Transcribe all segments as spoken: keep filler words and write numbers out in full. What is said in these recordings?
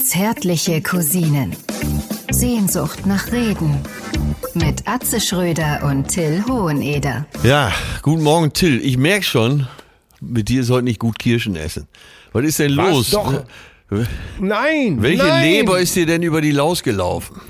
Zärtliche Cousinen. Sehnsucht nach Reden. Mit Atze Schröder und Till Hoheneder. Ja, guten Morgen, Till. Ich merke schon, mit dir ist heute nicht gut Kirschen essen. Was ist denn Was los? doch? Nein, Welche nein. Leber ist dir denn über die Laus gelaufen?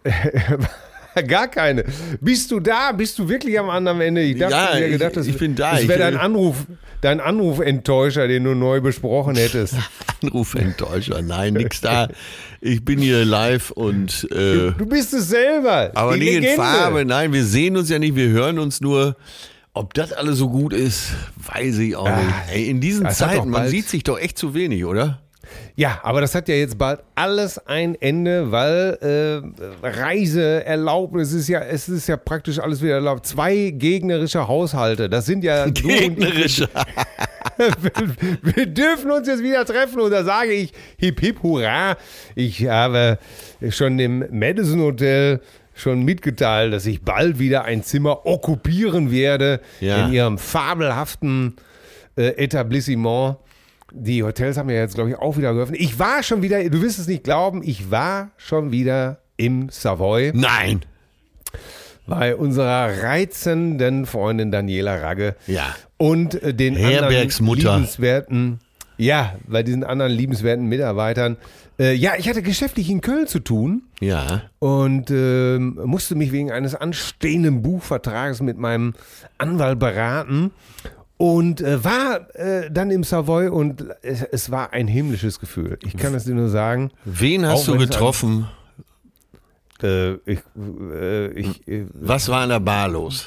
Gar keine. Bist du da? Bist du wirklich am anderen Ende? Ich dachte, Ja, mir gedacht, ich- das, ich bin da. das wäre Ich- dein Anruf, dein Anrufenttäuscher, den du neu besprochen hättest. Anrufenttäuscher, nein, nix da. Ich bin hier live und äh, Du bist es selber. aber die nicht in Legende. Farbe. Nein, wir sehen uns ja nicht, wir hören uns nur. Ob das alles so gut ist, weiß ich auch nicht. Ey, in diesen das hat doch Zeiten, man bald- sieht sich doch echt zu wenig, oder? Ja, aber das hat ja jetzt bald alles ein Ende, weil äh, Reiseerlaubnis ist ja, es ist ja praktisch alles wieder erlaubt. Zwei gegnerische Haushalte, das sind ja du und ich. Gegnerisch. wir, wir dürfen uns jetzt wieder treffen und da sage ich hip hip hurra. Ich habe schon im Madison Hotel schon mitgeteilt, dass ich bald wieder ein Zimmer okkupieren werde Ja. in ihrem fabelhaften äh, Etablissement. Die Hotels haben ja jetzt, glaube ich, auch wieder geöffnet. Ich war schon wieder, du wirst es nicht glauben, ich war schon wieder im Savoy Nein. bei unserer reizenden Freundin Daniela Ragge. Ja. Und äh, den Herbergsmutter. anderen liebenswerten, ja, bei diesen anderen liebenswerten Mitarbeitern. Äh, ja, ich hatte geschäftlich in Köln zu tun Ja. und ähm, musste mich wegen eines anstehenden Buchvertrages mit meinem Anwalt beraten. Und äh, war äh, dann im Savoy und es, es war ein himmlisches Gefühl. Ich kann es dir nur sagen. Wen hast Auch du wenn es getroffen? Äh, ich, äh, ich, äh, Was war an der Bar los?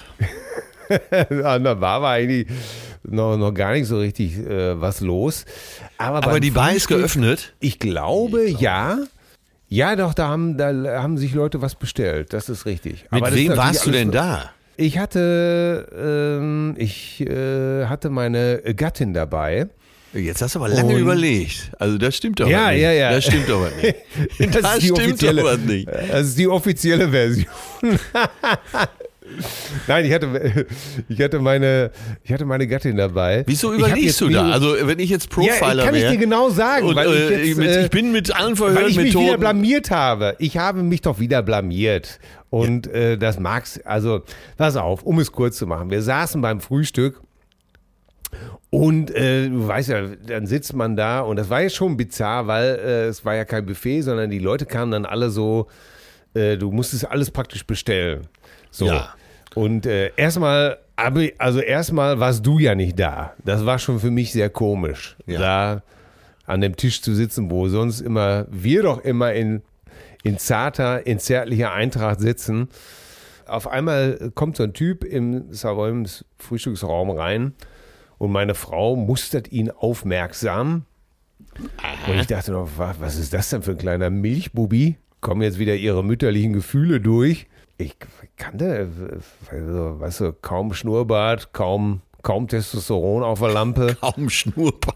an der Bar war eigentlich noch, noch gar nicht so richtig äh, was los. Aber, Aber beim die Bar ist Frühstück- geöffnet. Ich glaube, ja. Ja, doch, da haben, da haben sich Leute was bestellt. Das ist richtig. Mit Aber das ist wem natürlich warst du alles denn noch- da? Ich hatte, ähm, ich äh, hatte meine Gattin dabei. Jetzt hast du aber lange Und- überlegt. Also das stimmt doch Ja, was nicht. ja, ja. Das stimmt doch was nicht. Das Das ist die stimmt offizielle, doch was nicht. Das ist die offizielle Version. Nein, ich hatte, ich hatte meine, ich hatte meine Gattin dabei. Wieso Ich hab überlegst jetzt du da? nie- Also wenn ich jetzt Profiler ja, wäre. kann ich dir genau sagen, und, weil ich, äh, jetzt, mit, äh, ich bin mit allen weil ich mich wieder Verhörmethoden. blamiert habe. Ich habe mich doch wieder blamiert. Und äh, das mag's, also pass auf, um es kurz zu machen. Wir saßen beim Frühstück und äh, du weißt ja, dann sitzt man da und das war jetzt schon bizarr, weil äh, es war ja kein Buffet, sondern die Leute kamen dann alle so, äh, du musstest alles praktisch bestellen. So. Ja. Und äh, erstmal, aber- also erstmal warst du ja nicht da. Das war schon für mich sehr komisch, Ja. da an dem Tisch zu sitzen, wo sonst immer, wir doch immer in, in zarter, in zärtlicher Eintracht sitzen. Auf einmal kommt so ein Typ im Savoy im Frühstücksraum rein und meine Frau mustert ihn aufmerksam. Und ich dachte noch, wa- was ist das denn für ein kleiner Milchbubi? Kommen jetzt wieder ihre mütterlichen Gefühle durch. Ich kannte, also, weißt du, kaum Schnurrbart, kaum, kaum Testosteron auf der Lampe. Kaum Schnurrbart.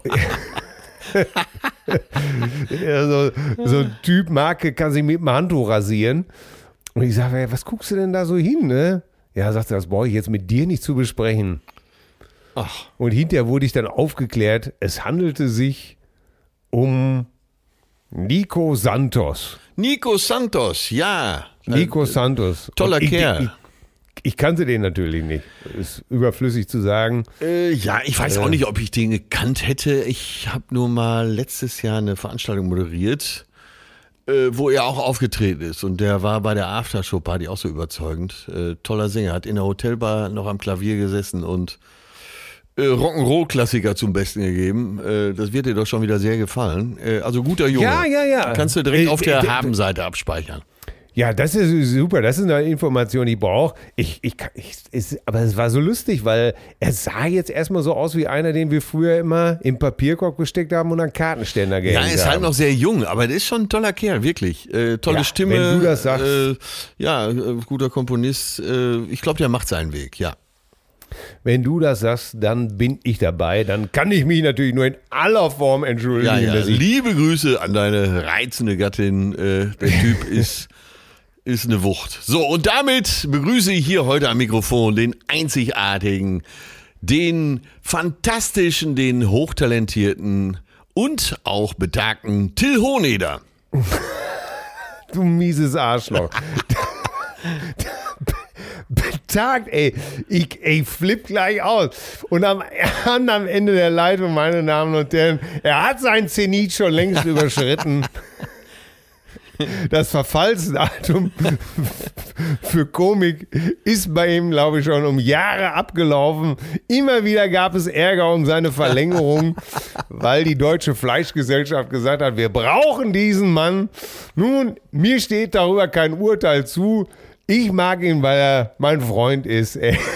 Ja, so, so ein Typ Marke kann sich mit dem Handtuch rasieren. Und ich sage, ey, was guckst du denn da so hin, ne? Ja, sagt er, das brauche ich jetzt mit dir nicht zu besprechen. Ach, Und hinterher wurde ich dann aufgeklärt, es handelte sich um Nico Santos. Nico Santos, ja. Nico Santos. toller Und ich, Kerl. Ich, ich kannte den natürlich nicht. Ist überflüssig zu sagen. Äh, ja, ich weiß auch nicht, ob ich den gekannt hätte. Ich habe nur mal letztes Jahr eine Veranstaltung moderiert, äh, wo er auch aufgetreten ist. Und der war bei der Aftershow-Party auch so überzeugend. Äh, toller Sänger, hat in der Hotelbar noch am Klavier gesessen und äh, Rock'n'Roll-Klassiker zum Besten gegeben. Äh, das wird dir doch schon wieder sehr gefallen. Äh, also guter Junge. Ja, ja, ja. Kannst du direkt Äh, auf der äh, Habenseite abspeichern. Ja, das ist super. Das ist eine Information, die ich brauche. Ich, ich, ich, ist, aber es war so lustig, weil er sah jetzt erstmal so aus wie einer, den wir früher immer im Papierkorb gesteckt haben und an Kartenständer gehängt Ja, haben. er ist halt noch sehr jung, aber der ist schon ein toller Kerl, wirklich. Äh, tolle Ja, Stimme. wenn du das sagst. Äh, ja, äh, guter Komponist. Äh, ich glaube, der macht seinen Weg, ja. Wenn du das sagst, dann bin ich dabei. Dann kann ich mich natürlich nur in aller Form entschuldigen. Ja, ja. dass ich Liebe Grüße an deine reizende Gattin. Äh, der Typ ist, ist eine Wucht. So, und damit begrüße ich hier heute am Mikrofon den einzigartigen, den fantastischen, den hochtalentierten und auch betagten Till Hoheneder. Du mieses Arschloch. Betagt, ey. Ich, ich flipp gleich aus. Und am, am Ende der Leitung, meine Damen und Herren, er hat sein Zenit schon längst überschritten. Das Verfallsdatum für Komik ist bei ihm, glaube ich, schon um Jahre abgelaufen. Immer wieder gab es Ärger um seine Verlängerung, weil die Deutsche Fleischgesellschaft gesagt hat, wir brauchen diesen Mann. Nun, mir steht darüber kein Urteil zu. Ich mag ihn, weil er mein Freund ist.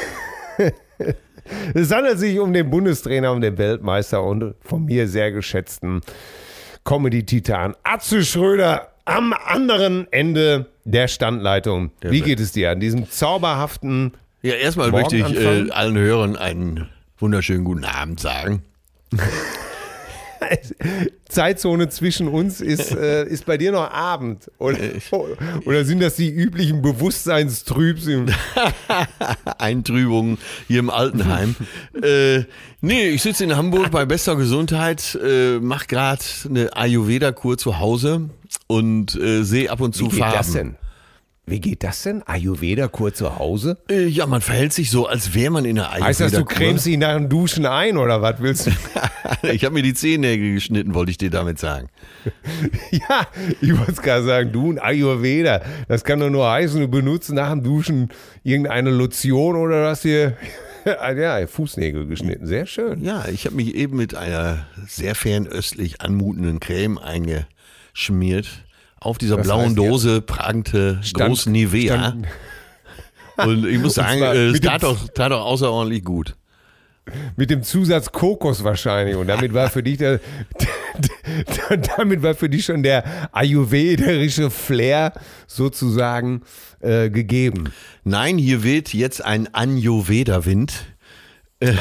Es handelt sich um den Bundestrainer, um den Weltmeister und von mir sehr geschätzten Comedy-Titan Atze Schröder. Am anderen Ende der Standleitung. Der Wie geht es dir an diesem zauberhaften Ja, erstmal möchte ich äh, allen Hörern einen wunderschönen guten Abend sagen. Zeitzone zwischen uns ist, äh, ist bei dir noch Abend. Oder, oder sind das die üblichen Bewusstseinstrübsen? Eintrübungen hier im Altenheim. äh, nee, ich sitze in Hamburg bei bester Gesundheit, äh, mache gerade eine Ayurveda-Kur zu Hause und äh, sehe ab und zu Wie geht Farben. Das denn? Wie geht das denn? Ayurveda-Kur zu Hause? Äh, ja, man verhält sich so, als wäre man in einer Ayurveda-Kur. Heißt das, du cremst dich nach dem Duschen ein oder was willst du? Ich habe mir die Zehennägel geschnitten, wollte ich dir damit sagen. Ja, ich wollte es gerade sagen, du ein Ayurveda, das kann doch nur heißen, du benutzt nach dem Duschen irgendeine Lotion oder hast dir ja, Fußnägel geschnitten. Sehr schön. Ja, ich habe mich eben mit einer sehr fernöstlich anmutenden Creme eingeschmiert. Auf dieser das blauen heißt, Dose prangte groß Nivea. Stand, und ich muss sagen, es tat doch, tat doch außerordentlich gut. Mit dem Zusatz Kokos wahrscheinlich. Und damit war für dich der, damit war für dich schon der ayurvedische Flair sozusagen äh, gegeben. Nein, hier weht jetzt ein Ayurveda-Wind. Ja.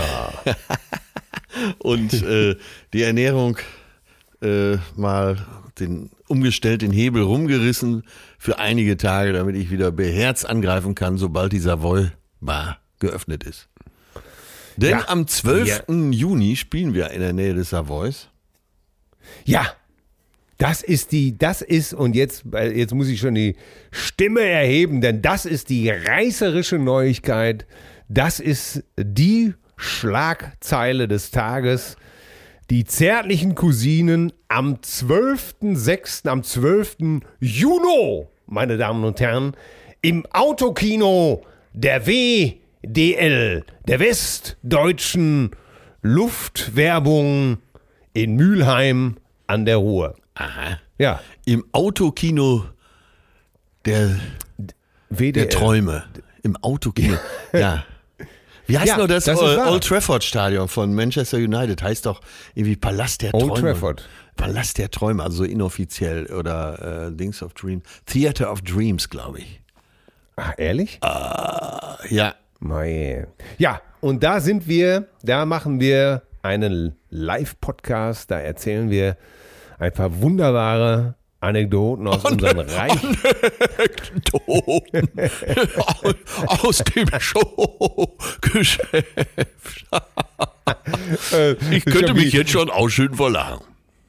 Und äh, die Ernährung äh, mal den umgestellt, den Hebel rumgerissen für einige Tage, damit ich wieder beherzt angreifen kann, sobald die Savoy Bar geöffnet ist. Denn ja. am zwölften Ja. Juni spielen wir in der Nähe des Savoys. Ja, das ist die, das ist, und jetzt, jetzt muss ich schon die Stimme erheben, denn das ist die reißerische Neuigkeit. Das ist die Schlagzeile des Tages. Die zärtlichen Cousinen am zwölften sechsten, am zwölften Juni, meine Damen und Herren, im Autokino der W D L, der Westdeutschen Luftwerbung in Mülheim an der Ruhr. Aha. Ja. Im Autokino der, W D L. Der Träume. Im Autokino. Ja. Wie heißt ja, noch das, das Old Trafford Stadion von Manchester United? Heißt doch irgendwie Palast der Träume. Old Trafford. Palast der Träume, also so inoffiziell. Oder äh, Things of Dreams. Theater of Dreams, glaube ich. Ach, ehrlich? Uh, ja. Mei. Ja, und da sind wir, da machen wir einen Live-Podcast, da erzählen wir ein paar wunderbare Anekdoten aus Ane- unserem Reich. Anekdoten aus, aus dem Showgeschäft. Ich könnte mich jetzt schon ausschütten vor Lachen.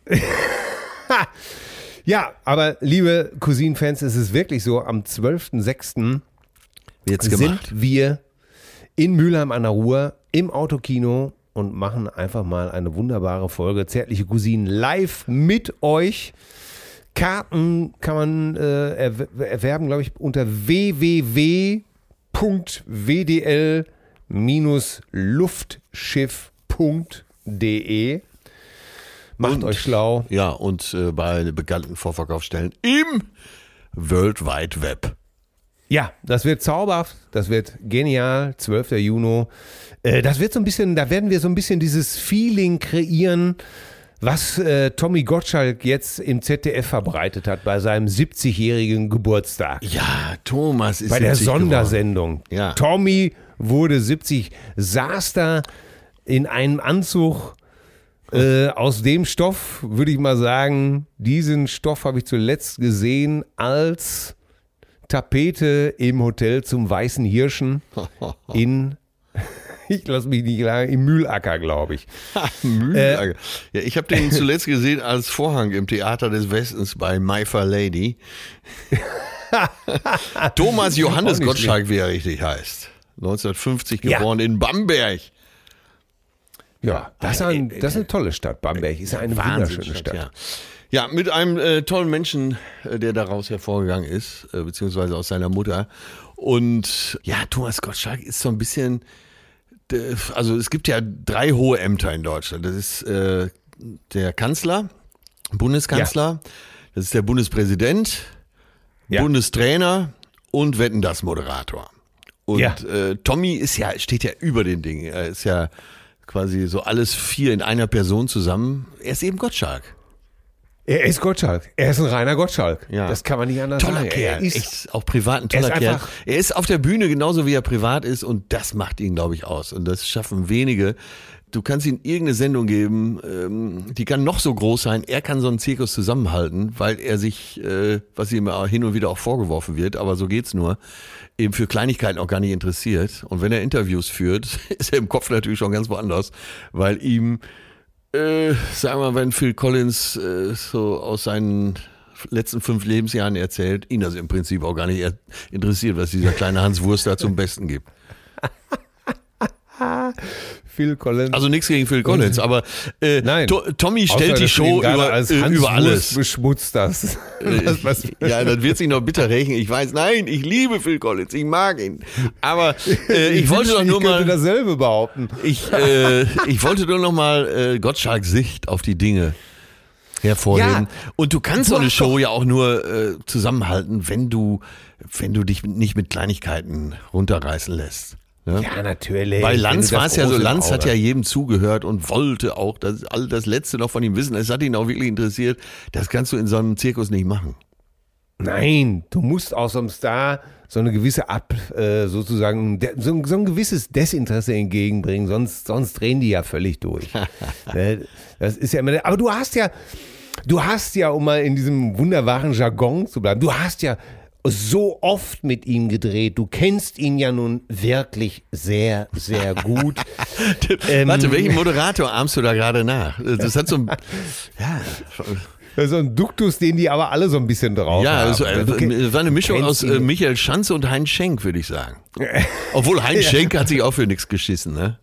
Ja, aber liebe Cousin-Fans, es ist wirklich so, am zwölften sechsten sind wir in Mülheim an der Ruhr im Autokino und machen einfach mal eine wunderbare Folge Zärtliche Cousinen live mit euch. Karten kann man äh, erwerben, glaube ich, unter w w w punkt w d l dash luftschiff punkt d e. Macht und, euch schlau. Ja, und äh, bei bekannten Vorverkaufsstellen im World Wide Web. Ja, das wird zauberhaft, das wird genial, zwölften Juni. Äh, das wird so ein bisschen, da werden wir so ein bisschen dieses Feeling kreieren, was äh, Tommy Gottschalk jetzt im Z D F verbreitet hat bei seinem siebzigjährigen Geburtstag. Ja, Thomas ist bei der Sondersendung. Ja. Tommy wurde siebzig, saß da in einem Anzug äh, aus dem Stoff, würde ich mal sagen, diesen Stoff habe ich zuletzt gesehen als Tapete im Hotel zum Weißen Hirschen in, Ich lasse mich nicht lange im Mühlacker, glaube ich. Mühlacker. Äh, ja, ich habe den zuletzt gesehen als Vorhang im Theater des Westens bei My Fair Lady. Thomas Johannes Gottschalk, wie er richtig heißt. neunzehnhundertfünfzig geboren ja. in Bamberg. Ja, das ist, ein, das ist eine tolle Stadt. Bamberg ist eine wunderschöne Stadt. Ja. ja, mit einem äh, tollen Menschen, äh, der daraus hervorgegangen ist, äh, beziehungsweise aus seiner Mutter. Und ja, Thomas Gottschalk ist so ein bisschen, äh, also es gibt ja drei hohe Ämter in Deutschland. Das ist äh, der Kanzler, Bundeskanzler, ja. das ist der Bundespräsident, ja. Bundestrainer und Wetten, das Moderator. Und ja. äh, Tommy ist ja, steht ja über den Dingen. Er ist ja quasi so alles vier in einer Person zusammen. Er ist eben Gottschalk. Er ist Gottschalk. Er ist ein reiner Gottschalk. Ja. Das kann man nicht anders toller sagen. Kerl. Er ist echt auch privat ein toller er Kerl. Er ist auf der Bühne genauso wie er privat ist und das macht ihn, glaube ich, aus. Und das schaffen wenige. Du kannst ihm irgendeine Sendung geben, ähm, die kann noch so groß sein. Er kann so einen Zirkus zusammenhalten, weil er sich, äh, was ihm hin und wieder auch vorgeworfen wird, aber so geht's nur, eben für Kleinigkeiten auch gar nicht interessiert. Und wenn er Interviews führt, ist er im Kopf natürlich schon ganz woanders, weil ihm Äh, sagen wir mal, wenn Phil Collins äh, so aus seinen letzten fünf Lebensjahren erzählt, ihn das im Prinzip auch gar nicht interessiert, was dieser kleine Hans Wurst da zum Besten gibt. Phil Collins. Also nichts gegen Phil Collins, aber äh, Nein. To- Tommy stellt Außer, die Show über, als äh, Hans über alles. Wurst beschmutzt das. das was, ja, das wird sich noch bitter rächen. Ich weiß, nein, ich liebe Phil Collins, ich mag ihn. Aber äh, ich, ich wollte doch nur ich mal. könnte dasselbe behaupten. Ich, äh, ich wollte nur noch mal äh, Gottschalks Sicht auf die Dinge hervorheben. Ja, und du kannst so eine Show ja auch nur äh, zusammenhalten, wenn du, wenn du dich nicht mit Kleinigkeiten runterreißen lässt. Ne? Ja, natürlich. Bei Lanz war es ja so, Lanz hat ja jedem zugehört und wollte auch das, all das Letzte noch von ihm wissen. Es hat ihn auch wirklich interessiert. Das kannst du in so einem Zirkus nicht machen. Nein, du musst auch so einem Star so eine gewisse Ab, äh, sozusagen, de, so, so ein gewisses Desinteresse entgegenbringen, sonst, sonst drehen die ja völlig durch. Das ist ja immer, aber du hast ja, du hast ja, um mal in diesem wunderbaren Jargon zu bleiben, du hast ja so oft mit ihm gedreht. Du kennst ihn ja nun wirklich sehr, sehr gut. ähm, Warte, welchen Moderator ahmst du da gerade nach? Das hat so ein, ja. Das ist so ein Duktus, den die aber alle so ein bisschen drauf ja, haben. Also, äh, du war eine Mischung aus äh, Michael Schanze und Heinz Schenk, würde ich sagen. Obwohl Heinz Schenk hat sich auch für nichts geschissen, ne?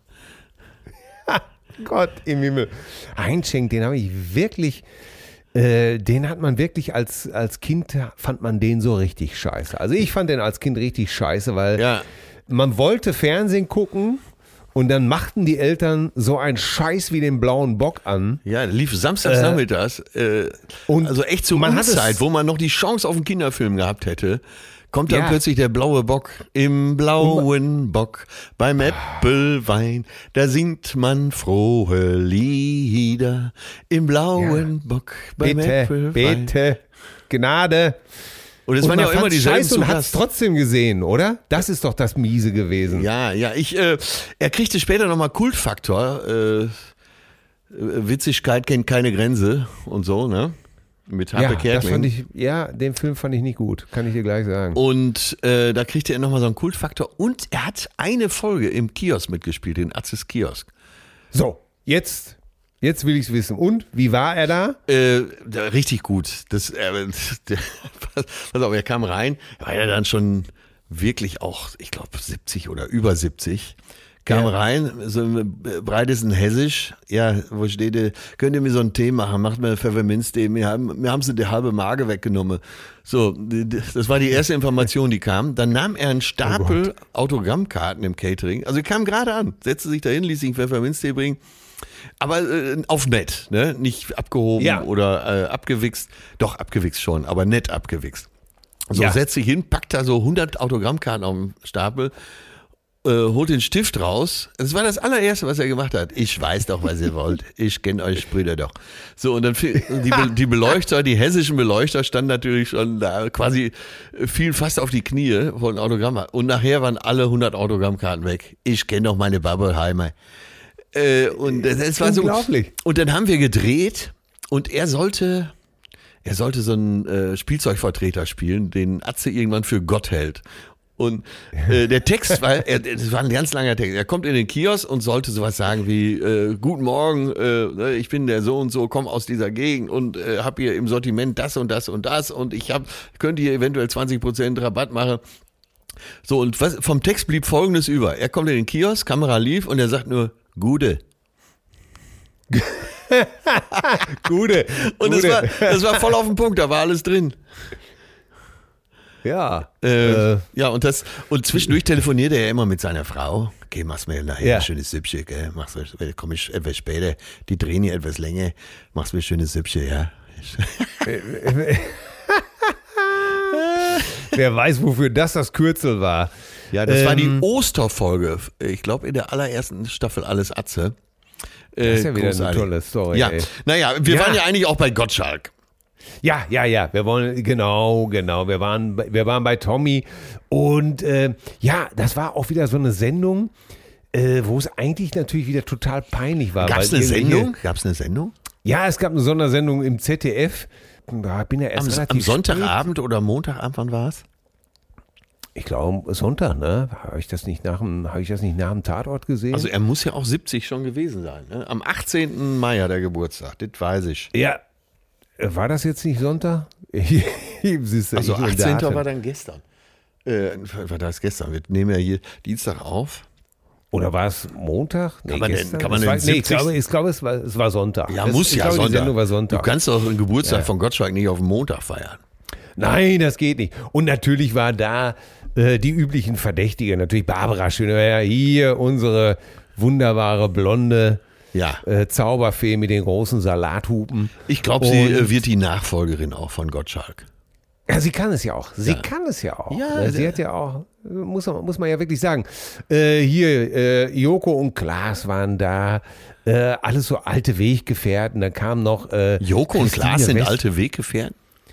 Gott im Himmel. Heinz Schenk, den habe ich wirklich... Äh, den hat man wirklich als, als Kind, fand man den so richtig scheiße. Also ich fand den als Kind richtig scheiße, weil ja. man wollte Fernsehen gucken und dann machten die Eltern so einen Scheiß wie den blauen Bock an. Ja, lief samstags nachmittags. Äh, und also echt zur Unzeit, wo man noch die Chance auf einen Kinderfilm gehabt hätte. Kommt dann ja. plötzlich der blaue Bock im blauen Bock beim Äppelwein, da singt man frohe Lieder im blauen ja. Bock beim bitte, Äppelwein. Bitte, Gnade. Und es waren ja auch immer dieselben Scheiße und hat es trotzdem gesehen, oder? Das ist doch das Miese gewesen. Ja, ja, ich, äh, er kriegte später nochmal Kultfaktor, äh, Witzigkeit kennt keine Grenze und so, ne? Mit Harpe ja, Kerkeling. Das fand ich, ja, den Film fand ich nicht gut, kann ich dir gleich sagen. Und äh, da kriegte er nochmal so einen Kultfaktor und er hat eine Folge im Kiosk mitgespielt, in Atzes Kiosk. So, jetzt, jetzt will ich es wissen. Und, wie war er da? Äh, richtig gut. Das, äh, der, pass auf, er kam rein, war ja dann schon wirklich auch, ich glaube, siebzig oder über siebzig. Kam ja. rein, so breites ein Hessisch, ja, wo steht, könnt ihr mir so einen Tee machen, macht mir Pfefferminztee, mir haben, mir haben sie die halbe Mage weggenommen. So, das war die erste Information, die kam. Dann nahm er einen Stapel oh Autogrammkarten im Catering, also er kam gerade an, setzte sich dahin, ließ sich einen Pfefferminztee bringen, aber äh, auf nett, ne, nicht abgehoben ja. oder äh, abgewichst, doch abgewichst schon, aber nett abgewichst. So, ja. setzt sich hin, packt da so hundert Autogrammkarten auf den Stapel, Äh, holt den Stift raus. Das war das allererste, was er gemacht hat. Ich weiß doch, was ihr wollt. Ich kenne euch Brüder doch. So, und dann die, die Beleuchter, die hessischen Beleuchter standen natürlich schon da, quasi fielen fast auf die Knie von Autogramm. Und nachher waren alle hundert Autogrammkarten weg. Ich kenne doch meine Babelheimer. Äh, und es war so. Unglaublich. Und dann haben wir gedreht und er sollte, er sollte so einen äh, Spielzeugvertreter spielen, den Atze irgendwann für Gott hält. Und äh, der Text war, er, das war ein ganz langer Text. Er kommt in den Kiosk und sollte sowas sagen wie, äh, guten Morgen, äh, ich bin der so und so, komme aus dieser Gegend und äh, habe hier im Sortiment das und das und das und ich hab, könnte hier eventuell zwanzig Prozent Rabatt machen. So, und was, vom Text blieb Folgendes über. Er kommt in den Kiosk, Kamera lief und er sagt nur, Gude. Gute. Und Gute. Das, war, das war voll auf den Punkt, da war alles drin. Ja. Äh, Äh. Ja, und das und zwischendurch telefoniert er ja immer mit seiner Frau. Okay, mach's mir nachher Ja. ein schönes Süppchen, gell? Mach's mir, komm ich etwas später. Die drehen hier etwas länger. Mach's mir ein schönes Süppchen, ja. Wer weiß, wofür das das Kürzel war. Ja, das war die Ähm. Osterfolge. Ich glaube, in der allerersten Staffel Alles Atze. Äh, Das ist ja wieder großartig. eine tolle Story. Ja, ey. naja, wir Ja. waren ja eigentlich auch bei Gottschalk. Ja, ja, ja, wir wollen, genau, genau, wir waren, bei- wir waren bei Tommy und äh, ja, das war auch wieder so eine Sendung, äh, wo es eigentlich natürlich wieder total peinlich war. Gab's weil eine irgendwelche- Sendung? Gab's eine Sendung? Ja, es gab eine Sondersendung im Z D F, da bin ja Am, erst relativ am Sonntagabend oder Montagabend, wann war's? spät. Ich glaube Sonntag, ne? Habe ich das nicht nach dem, habe ich das nicht nach dem Tatort gesehen? Also er muss ja auch siebzig schon gewesen sein. Ne? Am achtzehnten Mai hat er Geburtstag, das weiß ich. ja, äh, war das jetzt nicht Sonntag? Siehst du, Also ich und achtzehnten Daten. war dann gestern. Äh, war das gestern? Wir nehmen ja hier Dienstag auf. Oder war es Montag? Nee, Kann man denn- gestern? kann man Es denn war, nee, ich siebzig glaube, ich glaube es, war, es war Sonntag. Ja, Es- muss ich ja glaube, Die Sonntag. Sendung war Du Sonntag. kannst doch den Geburtstag Ja. von Gottschalk nicht auf den Montag feiern. Nein, das geht nicht. Und natürlich war da äh, die üblichen Verdächtigen. Natürlich Barbara Schöneberger, hier unsere wunderbare blonde Ja. äh, Zauberfee mit den großen Salathupen. Ich glaube, sie Und- äh, wird die Nachfolgerin auch von Gottschalk. Ja, sie kann es ja auch. Sie Ja. kann es ja auch. Ja, Ne, sie der- hat ja auch, muss man, muss man ja wirklich sagen. Äh, hier, äh, Joko und Klaas waren da. Äh, alles so alte Weggefährten. Dann kam noch. Äh, Joko und Christine Klaas sind West- alte Weggefährten?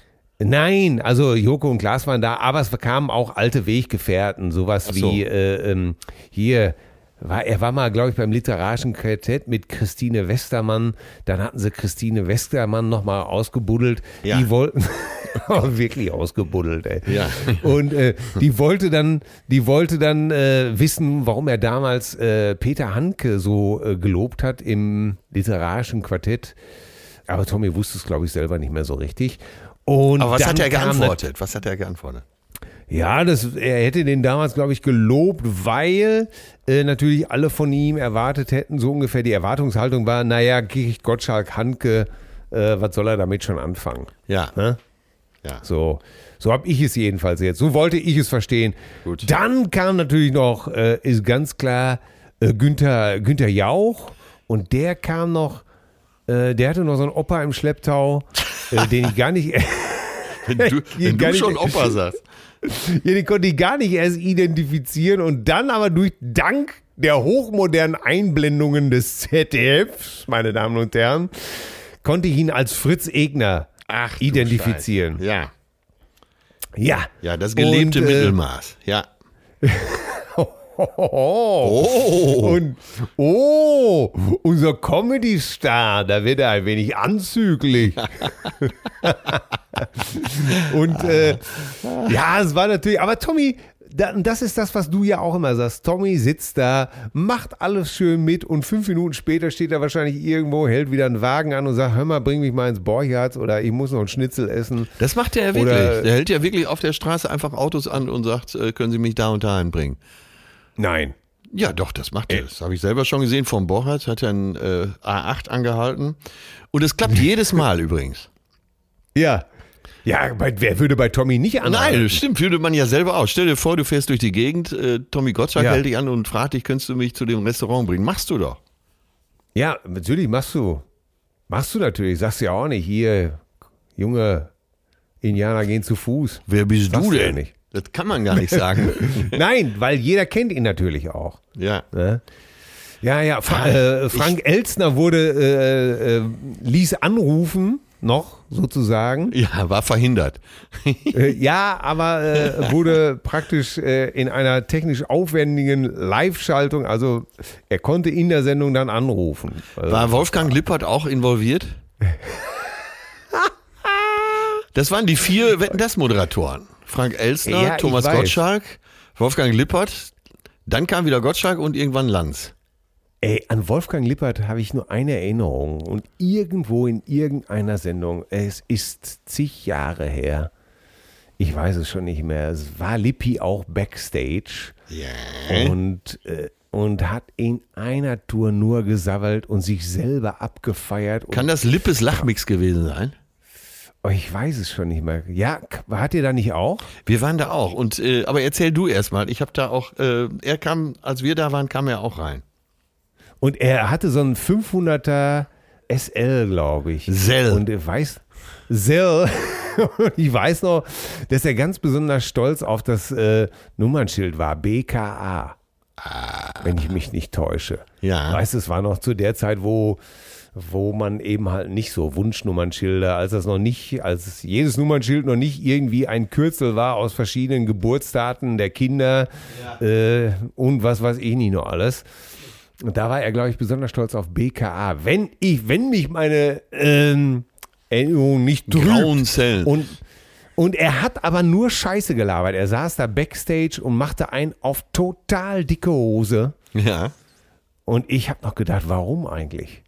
Nein, also Joko und Klaas waren da, aber es kamen auch alte Weggefährten, sowas Ach so. wie äh, ähm, hier. War, er war mal, glaube ich, beim literarischen Quartett mit Christine Westermann. Dann hatten sie Christine Westermann nochmal ausgebuddelt. Ja. Die wollten, wirklich ausgebuddelt, ey. Ja. Und äh, die wollte dann, die wollte dann äh, wissen, warum er damals äh, Peter Handke so äh, gelobt hat im literarischen Quartett. Aber Tommy wusste es, glaube ich, selber nicht mehr so richtig. Und Aber was dann hat er kam geantwortet? Was hat er geantwortet? ja, das, er hätte den damals, glaube ich, gelobt, weil äh, natürlich alle von ihm erwartet hätten, so ungefähr die Erwartungshaltung war, naja, kriegt Gottschalk Handke, äh, was soll er damit schon anfangen? Ja. Ne? Ja. So, so habe ich es jedenfalls jetzt. So wollte ich es verstehen. Gut. Dann kam natürlich noch, äh, ist ganz klar, äh, Günther, Günther Jauch und der kam noch, äh, der hatte noch so einen Opa im Schlepptau, äh, den ich gar nicht... Wenn du, wenn Gar du nicht- schon Opa sagst. Ja, den konnte ich gar nicht erst identifizieren und dann aber durch dank der hochmodernen Einblendungen des Z D Fs, meine Damen und Herren, konnte ich ihn als Fritz Egner Ach, du identifizieren. Scheiße. Ja. Ja. Ja, das gelebte Und, äh, Mittelmaß. Ja. Oh. Und oh, unser Comedy-Star, da wird er ein wenig anzüglich. Und äh, ja, es war natürlich, aber Tommy, da, das ist das, was du ja auch immer sagst. Tommy sitzt da, macht alles schön mit und fünf Minuten später steht er wahrscheinlich irgendwo, hält wieder einen Wagen an und sagt, hör mal, bring mich mal ins Borchards oder ich muss noch einen Schnitzel essen. Das macht er ja wirklich. Oder- Der hält ja wirklich auf der Straße einfach Autos an und sagt, äh, können Sie mich da und dahin bringen. Nein. Ja, doch, das macht er. Das habe ich selber schon gesehen. Vom Borchardt hat er einen äh, A acht angehalten. Und es klappt jedes Mal übrigens. Ja. Ja, bei, wer würde bei Tommy nicht anhalten? Nein, stimmt, würde man ja selber auch. Stell dir vor, du fährst durch die Gegend, äh, Tommy Gottschalk Ja. hält dich an und fragt dich, könntest du mich zu dem Restaurant bringen? Machst du doch. Ja, natürlich machst du. Machst du natürlich. Sagst ja auch nicht, hier, junge Indianer gehen zu Fuß. Wer bist Sagst du du ja denn? nicht. Das kann man gar nicht sagen. Nein, weil jeder kennt ihn natürlich auch. Ja. Ne? Ja, ja, Fra äh, Frank Elstner wurde, äh, äh, ließ anrufen, noch sozusagen. Ja, war verhindert. Äh, ja, aber äh, wurde praktisch äh, in einer technisch aufwendigen Live-Schaltung, also er konnte in der Sendung dann anrufen. Also, War Wolfgang Lippert auch involviert? Das waren die vier Wetten-das-Moderatoren. Frank Elstner, Ja, ich Thomas weiß. Gottschalk, Wolfgang Lippert, dann kam wieder Gottschalk und irgendwann Lanz. Ey, an Wolfgang Lippert habe ich nur eine Erinnerung und irgendwo in irgendeiner Sendung, es ist zig Jahre her, ich weiß es schon nicht mehr, es war Lippi auch Backstage Ja. und, äh, und hat in einer Tour nur gesabbelt und sich selber abgefeiert. Und Kann das Lippes Lachmix gewesen sein? oh, ich weiß es schon nicht mehr. Ja, hat ihr da nicht auch? Wir waren da auch. Und, äh, aber erzähl du erst mal. Ich habe da auch, äh, er kam, als wir da waren, kam er auch rein. Und er hatte so einen fünfhunderter S L, glaube ich. Sell. Und er weiß, Sell. Ich weiß noch, dass er ganz besonders stolz auf das äh, Nummernschild war. B K A. Ah. Wenn ich mich nicht täusche. Ja. Weißt du, es war noch zu der Zeit, wo, wo man eben halt nicht so Wunschnummernschilder, als das noch nicht, als jedes Nummernschild noch nicht irgendwie ein Kürzel war aus verschiedenen Geburtsdaten der Kinder ja. äh, und was weiß ich nicht noch alles. Und da war er, glaube ich, besonders stolz auf B K A. Wenn ich, wenn mich meine ähm, Erinnerung nicht trügt. Grauen Zellen. Und, und er hat aber nur Scheiße gelabert. Er saß da Backstage und machte einen auf total dicke Hose. Ja. Und ich habe noch gedacht, warum eigentlich?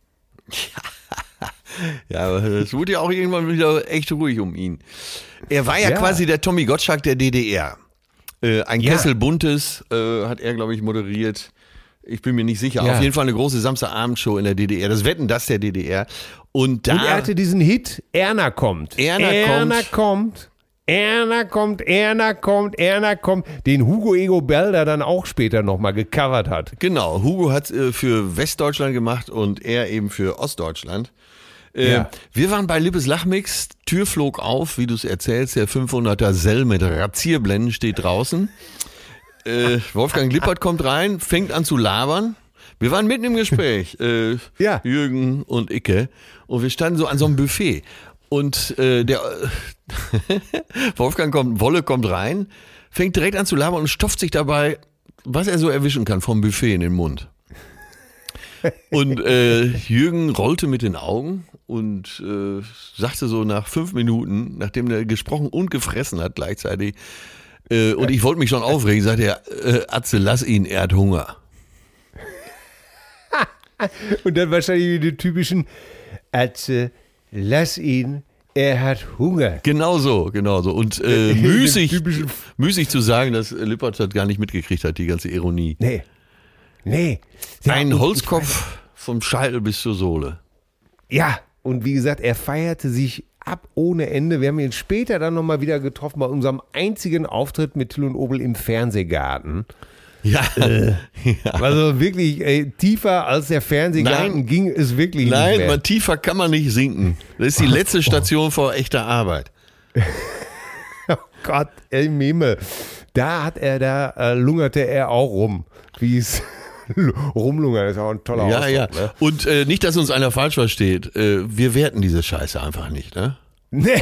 Ja, aber es wurde ja auch irgendwann wieder echt ruhig um ihn. Er war ja, Ja. quasi der Tommy Gottschalk der D D R. Äh, ein Ja. Kessel Buntes äh, hat er, glaube ich, moderiert. Ich bin mir nicht sicher. Ja. Auf jeden Fall eine große Samstagabendshow in der D D R. Das Wetten, das der D D R. Und da. Und er hatte diesen Hit, Erna kommt. Erna Erna kommt. kommt. Erna kommt, Erna kommt, Erna kommt, den Hugo Ego Belder dann auch später nochmal gecovert hat. Genau, Hugo hat äh, für Westdeutschland gemacht und er eben für Ostdeutschland. Äh, Ja. Wir waren bei Lippes Lachmix, Tür flog auf, wie du es erzählst, der fünfhunderter Sell mit Rasierblenden steht draußen. Äh, Wolfgang Lippert kommt rein, fängt an zu labern. Wir waren mitten im Gespräch, äh, Ja. Jürgen und Icke, und wir standen so an so einem Buffet. Und äh, der Wolfgang kommt, Wolle kommt rein, fängt direkt an zu labern und stopft sich dabei, was er so erwischen kann, vom Buffet in den Mund. Und äh, Jürgen rollte mit den Augen und äh, sagte so nach fünf Minuten, nachdem er gesprochen und gefressen hat gleichzeitig, äh, und ich wollte mich schon aufregen, sagte er, äh, Atze, lass ihn, er hat Hunger. Und dann wahrscheinlich die typischen, Atze, lass ihn, er hat Hunger. Genau so, genau so. Und äh, müßig, typischen- müßig zu sagen, dass Lippert das gar nicht mitgekriegt hat, die ganze Ironie. Nee. Nee. Ja, Ein und Holzkopf vom Scheitel bis zur Sohle. Ich, ja, und wie gesagt, er feierte sich ab ohne Ende. Wir haben ihn später dann nochmal wieder getroffen bei unserem einzigen Auftritt mit Till und Obel im Fernsehgarten. Ja. Äh, ja. Also wirklich, ey, tiefer als der Fernsehgarten Nein. ging es wirklich nicht Nein, mehr. man, tiefer kann man nicht sinken. Das ist die letzte Station vor echter Arbeit. Oh Gott, im Himmel. Da hat er, da äh, lungerte er auch rum. Wie es rumlungern ist auch ein toller Ja, Ausdruck. ja. Ne? Und äh, nicht, dass uns einer falsch versteht. Äh, wir werten diese Scheiße einfach nicht, ne? Nee.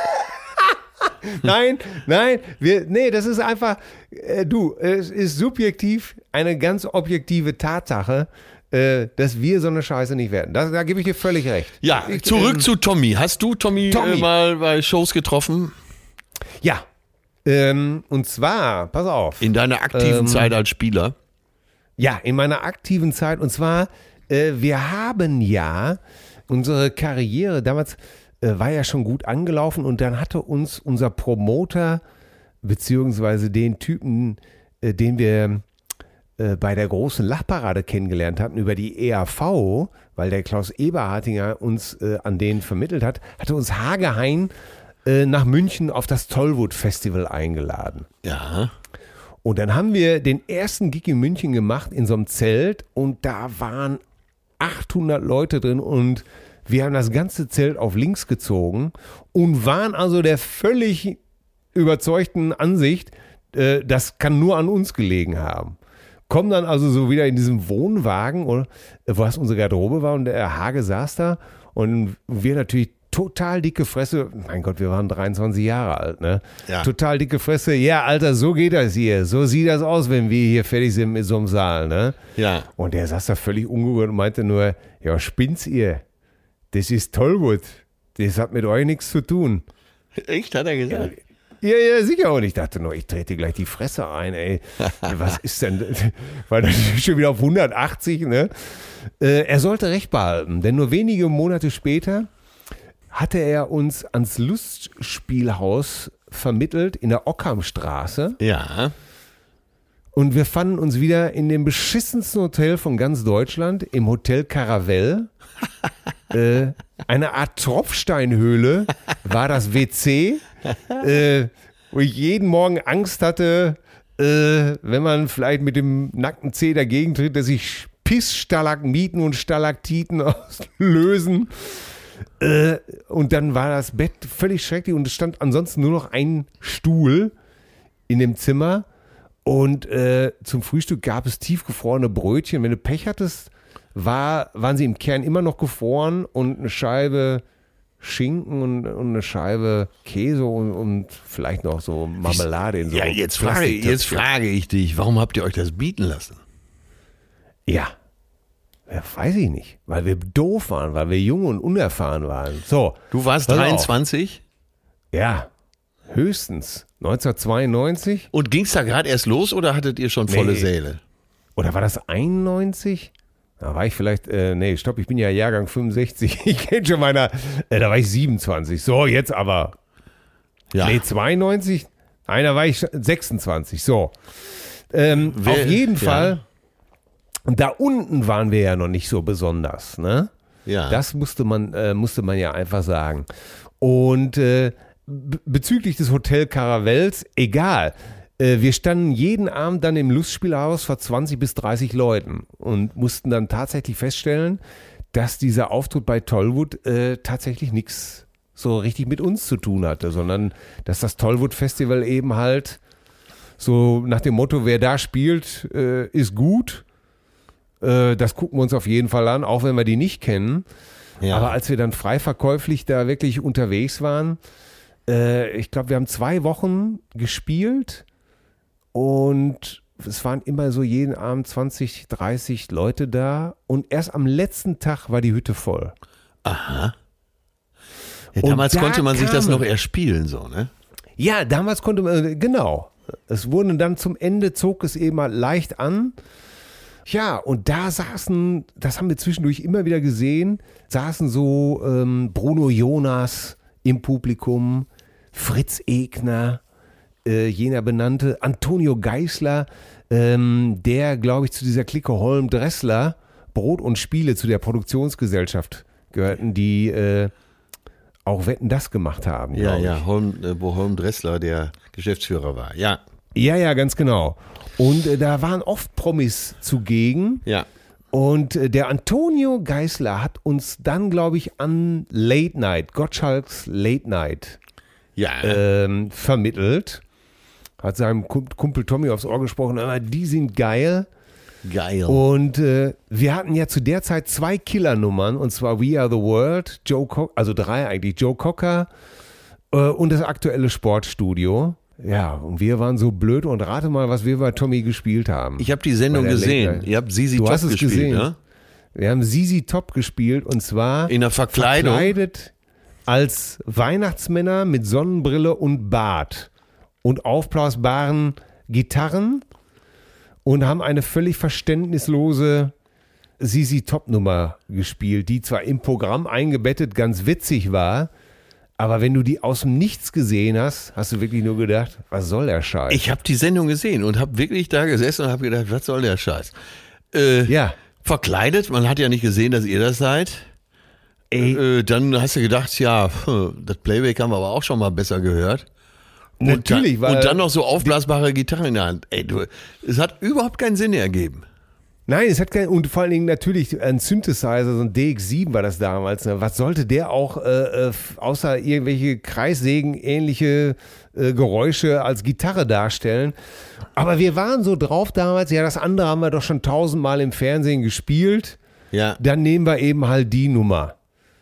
Nein, nein, wir, nee, das ist einfach, äh, du, es ist subjektiv eine ganz objektive Tatsache, äh, dass wir so eine Scheiße nicht werden. Das, da gebe ich dir völlig recht. Ja, ich, zurück ähm, zu Tommy. Hast du Tommy, Tommy. Äh, mal bei Shows getroffen? Ja, ähm, und zwar, pass auf. In deiner aktiven Ähm, Zeit als Spieler? Ja, in meiner aktiven Zeit. Und zwar, äh, wir haben ja unsere Karriere damals äh, war ja schon gut angelaufen und dann hatte uns unser Promoter beziehungsweise den Typen, äh, den wir äh, bei der großen Lachparade kennengelernt hatten über die E A V, weil der Klaus Eberhartinger uns äh, an den vermittelt hat, hatte uns hageheim äh, nach München auf das Tollwood Festival eingeladen. Ja. Und dann haben wir den ersten Gig in München gemacht in so einem Zelt und da waren achthundert Leute drin und wir haben das ganze Zelt auf links gezogen und waren also der völlig überzeugten Ansicht, äh, das kann nur an uns gelegen haben. Kommen dann also so wieder in diesem Wohnwagen, oder, wo das unsere Garderobe war und der Hage saß da und wir natürlich total dicke Fresse, mein Gott, wir waren dreiundzwanzig Jahre alt, ne? Ja. Total dicke Fresse, ja, Alter, so geht das hier, so sieht das aus, wenn wir hier fertig sind mit so einem Saal, ne? Ja. Und der saß da völlig ungerührt und meinte nur, ja, spinnt's ihr? Das ist Tollwood, das hat mit euch nichts zu tun. Echt, hat er gesagt? Ja, ja, sicher. Und ich dachte noch, ich trete gleich die Fresse ein, ey. Was ist denn, war das schon wieder auf hundertachtzig, ne? Äh, er sollte recht behalten, denn nur wenige Monate später hatte er uns ans Lustspielhaus vermittelt in der Ockhamstraße. Ja. Und wir fanden uns wieder in dem beschissensten Hotel von ganz Deutschland, im Hotel Caravelle. äh, eine Art Tropfsteinhöhle war das W C, äh, wo ich jeden Morgen Angst hatte, äh, wenn man vielleicht mit dem nackten Zeh dagegen tritt, dass sich Pissstalagmiten und Stalaktiten auslösen. Äh, und dann war das Bett völlig schrecklich und es stand ansonsten nur noch ein Stuhl in dem Zimmer. Und äh, zum Frühstück gab es tiefgefrorene Brötchen. Wenn du Pech hattest, war, waren sie im Kern immer noch gefroren und eine Scheibe Schinken und, und eine Scheibe Käse und, und vielleicht noch so Marmelade in so Ja, jetzt frage, jetzt frage ich dich, warum habt ihr euch das bieten lassen? Ja, ja, weiß ich nicht. Weil wir doof waren, weil wir jung und unerfahren waren. So, du warst dreiundzwanzig? Ja, höchstens. neunzehnhundertzweiundneunzig. Und ging es da gerade erst los oder hattet ihr schon volle Nee. Säle? Oder war das einundneunzig? Da war ich vielleicht, äh, nee, stopp, ich bin ja Jahrgang fünfundsechzig. Ich kenne schon meiner, äh, da war ich siebenundzwanzig. So, jetzt aber. Ja. Nee, zweiundneunzig? Einer war ich sechsundzwanzig. So. Ähm, Wer- auf jeden ja. Fall. Und da unten waren wir ja noch nicht so besonders, ne? Ja. Das musste man, äh, musste man ja einfach sagen. Und äh, b- bezüglich des Hotel Caravels, egal. Äh, wir standen jeden Abend dann im Lustspielhaus vor zwanzig bis dreißig Leuten und mussten dann tatsächlich feststellen, dass dieser Auftritt bei Tollwood äh, tatsächlich nichts so richtig mit uns zu tun hatte, sondern dass das Tollwood Festival eben halt so nach dem Motto, wer da spielt, äh, ist gut. Äh, das gucken wir uns auf jeden Fall an, auch wenn wir die nicht kennen. Ja. Aber als wir dann frei verkäuflich da wirklich unterwegs waren, äh, ich glaube, wir haben zwei Wochen gespielt und es waren immer so jeden Abend zwanzig, dreißig Leute da und erst am letzten Tag war die Hütte voll. Aha. Ja, Und damals da konnte man sich das kamen- noch erspielen, so, ne? Ja, damals konnte man, äh, genau. Es wurden dann zum Ende, zog es eben mal leicht an. Ja, und da saßen, das haben wir zwischendurch immer wieder gesehen, saßen so ähm, Bruno Jonas im Publikum, Fritz Egner, äh, jener benannte Antonio Geisler, ähm, der, glaube ich, zu dieser Clique Holm-Dressler, Brot und Spiele, zu der Produktionsgesellschaft gehörten, die äh, auch Wetten, das gemacht haben. Ja, glaub ja, ich. Holm, äh, wo Holm Dressler der Geschäftsführer war. Ja, Ja, ja, ganz genau. Und äh, da waren oft Promis zugegen. ja. Und äh, der Antonio Geisler hat uns dann, glaube ich, an Late Night, Gottschalks Late Night, Ja, ähm, vermittelt. Hat seinem Kump- Kumpel Tommy aufs Ohr gesprochen, aber die sind geil. geil. Und äh, wir hatten ja zu der Zeit zwei Killernummern, und zwar We Are the World, Joe Cocker, also drei eigentlich, Joe Cocker äh, und das aktuelle Sportstudio. Ja, und wir waren so blöd und rate mal, was wir bei Tommy gespielt haben. Ich habe die Sendung Bei der gesehen. Late Night. Ihr habt Sisi Du Top hast es gespielt, gesehen. ne? Wir haben Sisi Top gespielt und zwar In der Verkleidung. verkleidet als Weihnachtsmänner mit Sonnenbrille und Bart und aufblasbaren Gitarren und haben eine völlig verständnislose Sisi Top Nummer gespielt, die zwar im Programm eingebettet ganz witzig war, aber wenn du die aus dem Nichts gesehen hast, hast du wirklich nur gedacht, was soll der Scheiß? Ich habe die Sendung gesehen und habe wirklich da gesessen und habe gedacht, was soll der Scheiß? Äh, ja, Verkleidet, man hat ja nicht gesehen, dass ihr das seid. ey, Äh, dann hast du gedacht, ja, hm, das Playback haben wir aber auch schon mal besser gehört. natürlich, und dann, weil und dann noch so aufblasbare Gitarre in der Hand. Ey, du, es hat überhaupt keinen Sinn ergeben. Nein, es hat kein, und vor allen Dingen natürlich ein Synthesizer, so ein D X sieben war das damals. Ne? Was sollte der auch, äh, äh, außer irgendwelche Kreissägen-ähnliche äh, Geräusche als Gitarre darstellen? Aber wir waren so drauf damals, ja, das andere haben wir doch schon tausendmal im Fernsehen gespielt. Ja. Dann nehmen wir eben halt die Nummer.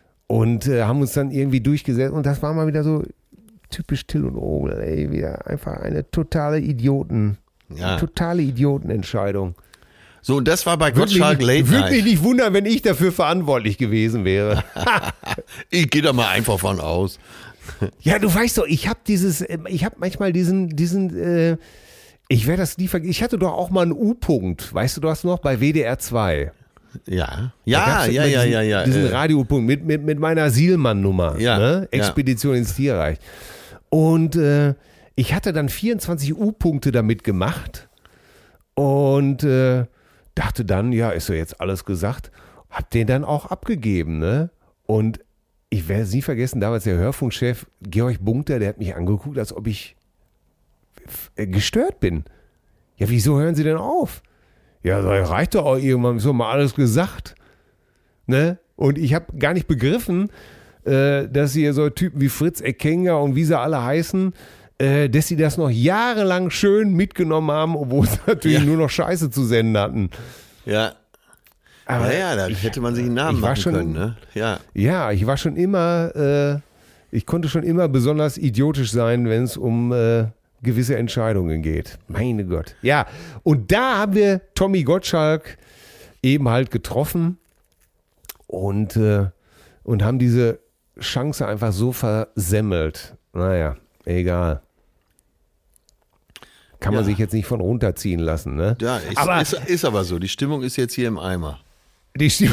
Und äh, haben uns dann irgendwie durchgesetzt. Und das war mal wieder so typisch Till und Obel, ey, wieder einfach eine totale Idioten, Ja. totale Idiotenentscheidung. So, und das war bei Würde mich, Gottschalk Late nicht, würde mich Night. nicht wundern, wenn ich dafür verantwortlich gewesen wäre. Ich gehe da mal einfach von aus. Ja, du weißt doch, ich habe dieses, ich habe manchmal diesen, diesen, äh, ich werde das nie vergessen, ich hatte doch auch mal einen U-Punkt, weißt du, du hast noch bei W D R zwei. Ja, ja, ja, ja, diesen, ja, ja. Diesen äh. Radio-Punkt mit, mit, mit meiner Sielmann-Nummer, Ja, ne? Expedition ja. ins Tierreich. Und äh, ich hatte dann vierundzwanzig U-Punkte damit gemacht und äh, dachte dann, ja, ist so jetzt alles gesagt, hab den dann auch abgegeben, ne? Und ich werde es nie vergessen, damals der Hörfunkchef Georg Bunkter, der hat mich angeguckt, als ob ich gestört bin. Ja, wieso hören Sie denn auf? Ja, das reicht doch auch irgendwann, ist doch mal alles gesagt. Ne? Und ich habe gar nicht begriffen, äh, dass hier so Typen wie Fritz Eckenger und wie sie alle heißen, äh, dass sie das noch jahrelang schön mitgenommen haben, obwohl sie natürlich Ja. nur noch Scheiße zu senden hatten. Ja. Aber ja, ja, da ich, hätte man sich einen Namen ich war machen schon, können, ne? Ja. Ja, ich war schon immer, äh, ich konnte schon immer besonders idiotisch sein, wenn es um äh, gewisse Entscheidungen geht. Meine Gott. Ja, und da haben wir Tommy Gottschalk eben halt getroffen und, äh, und haben diese Chance einfach so versemmelt. Naja, egal. Kann man Ja. sich jetzt nicht von runterziehen lassen, ne? Ja, ist aber, ist, ist aber so. Die Stimmung ist jetzt hier im Eimer. Die Stimme.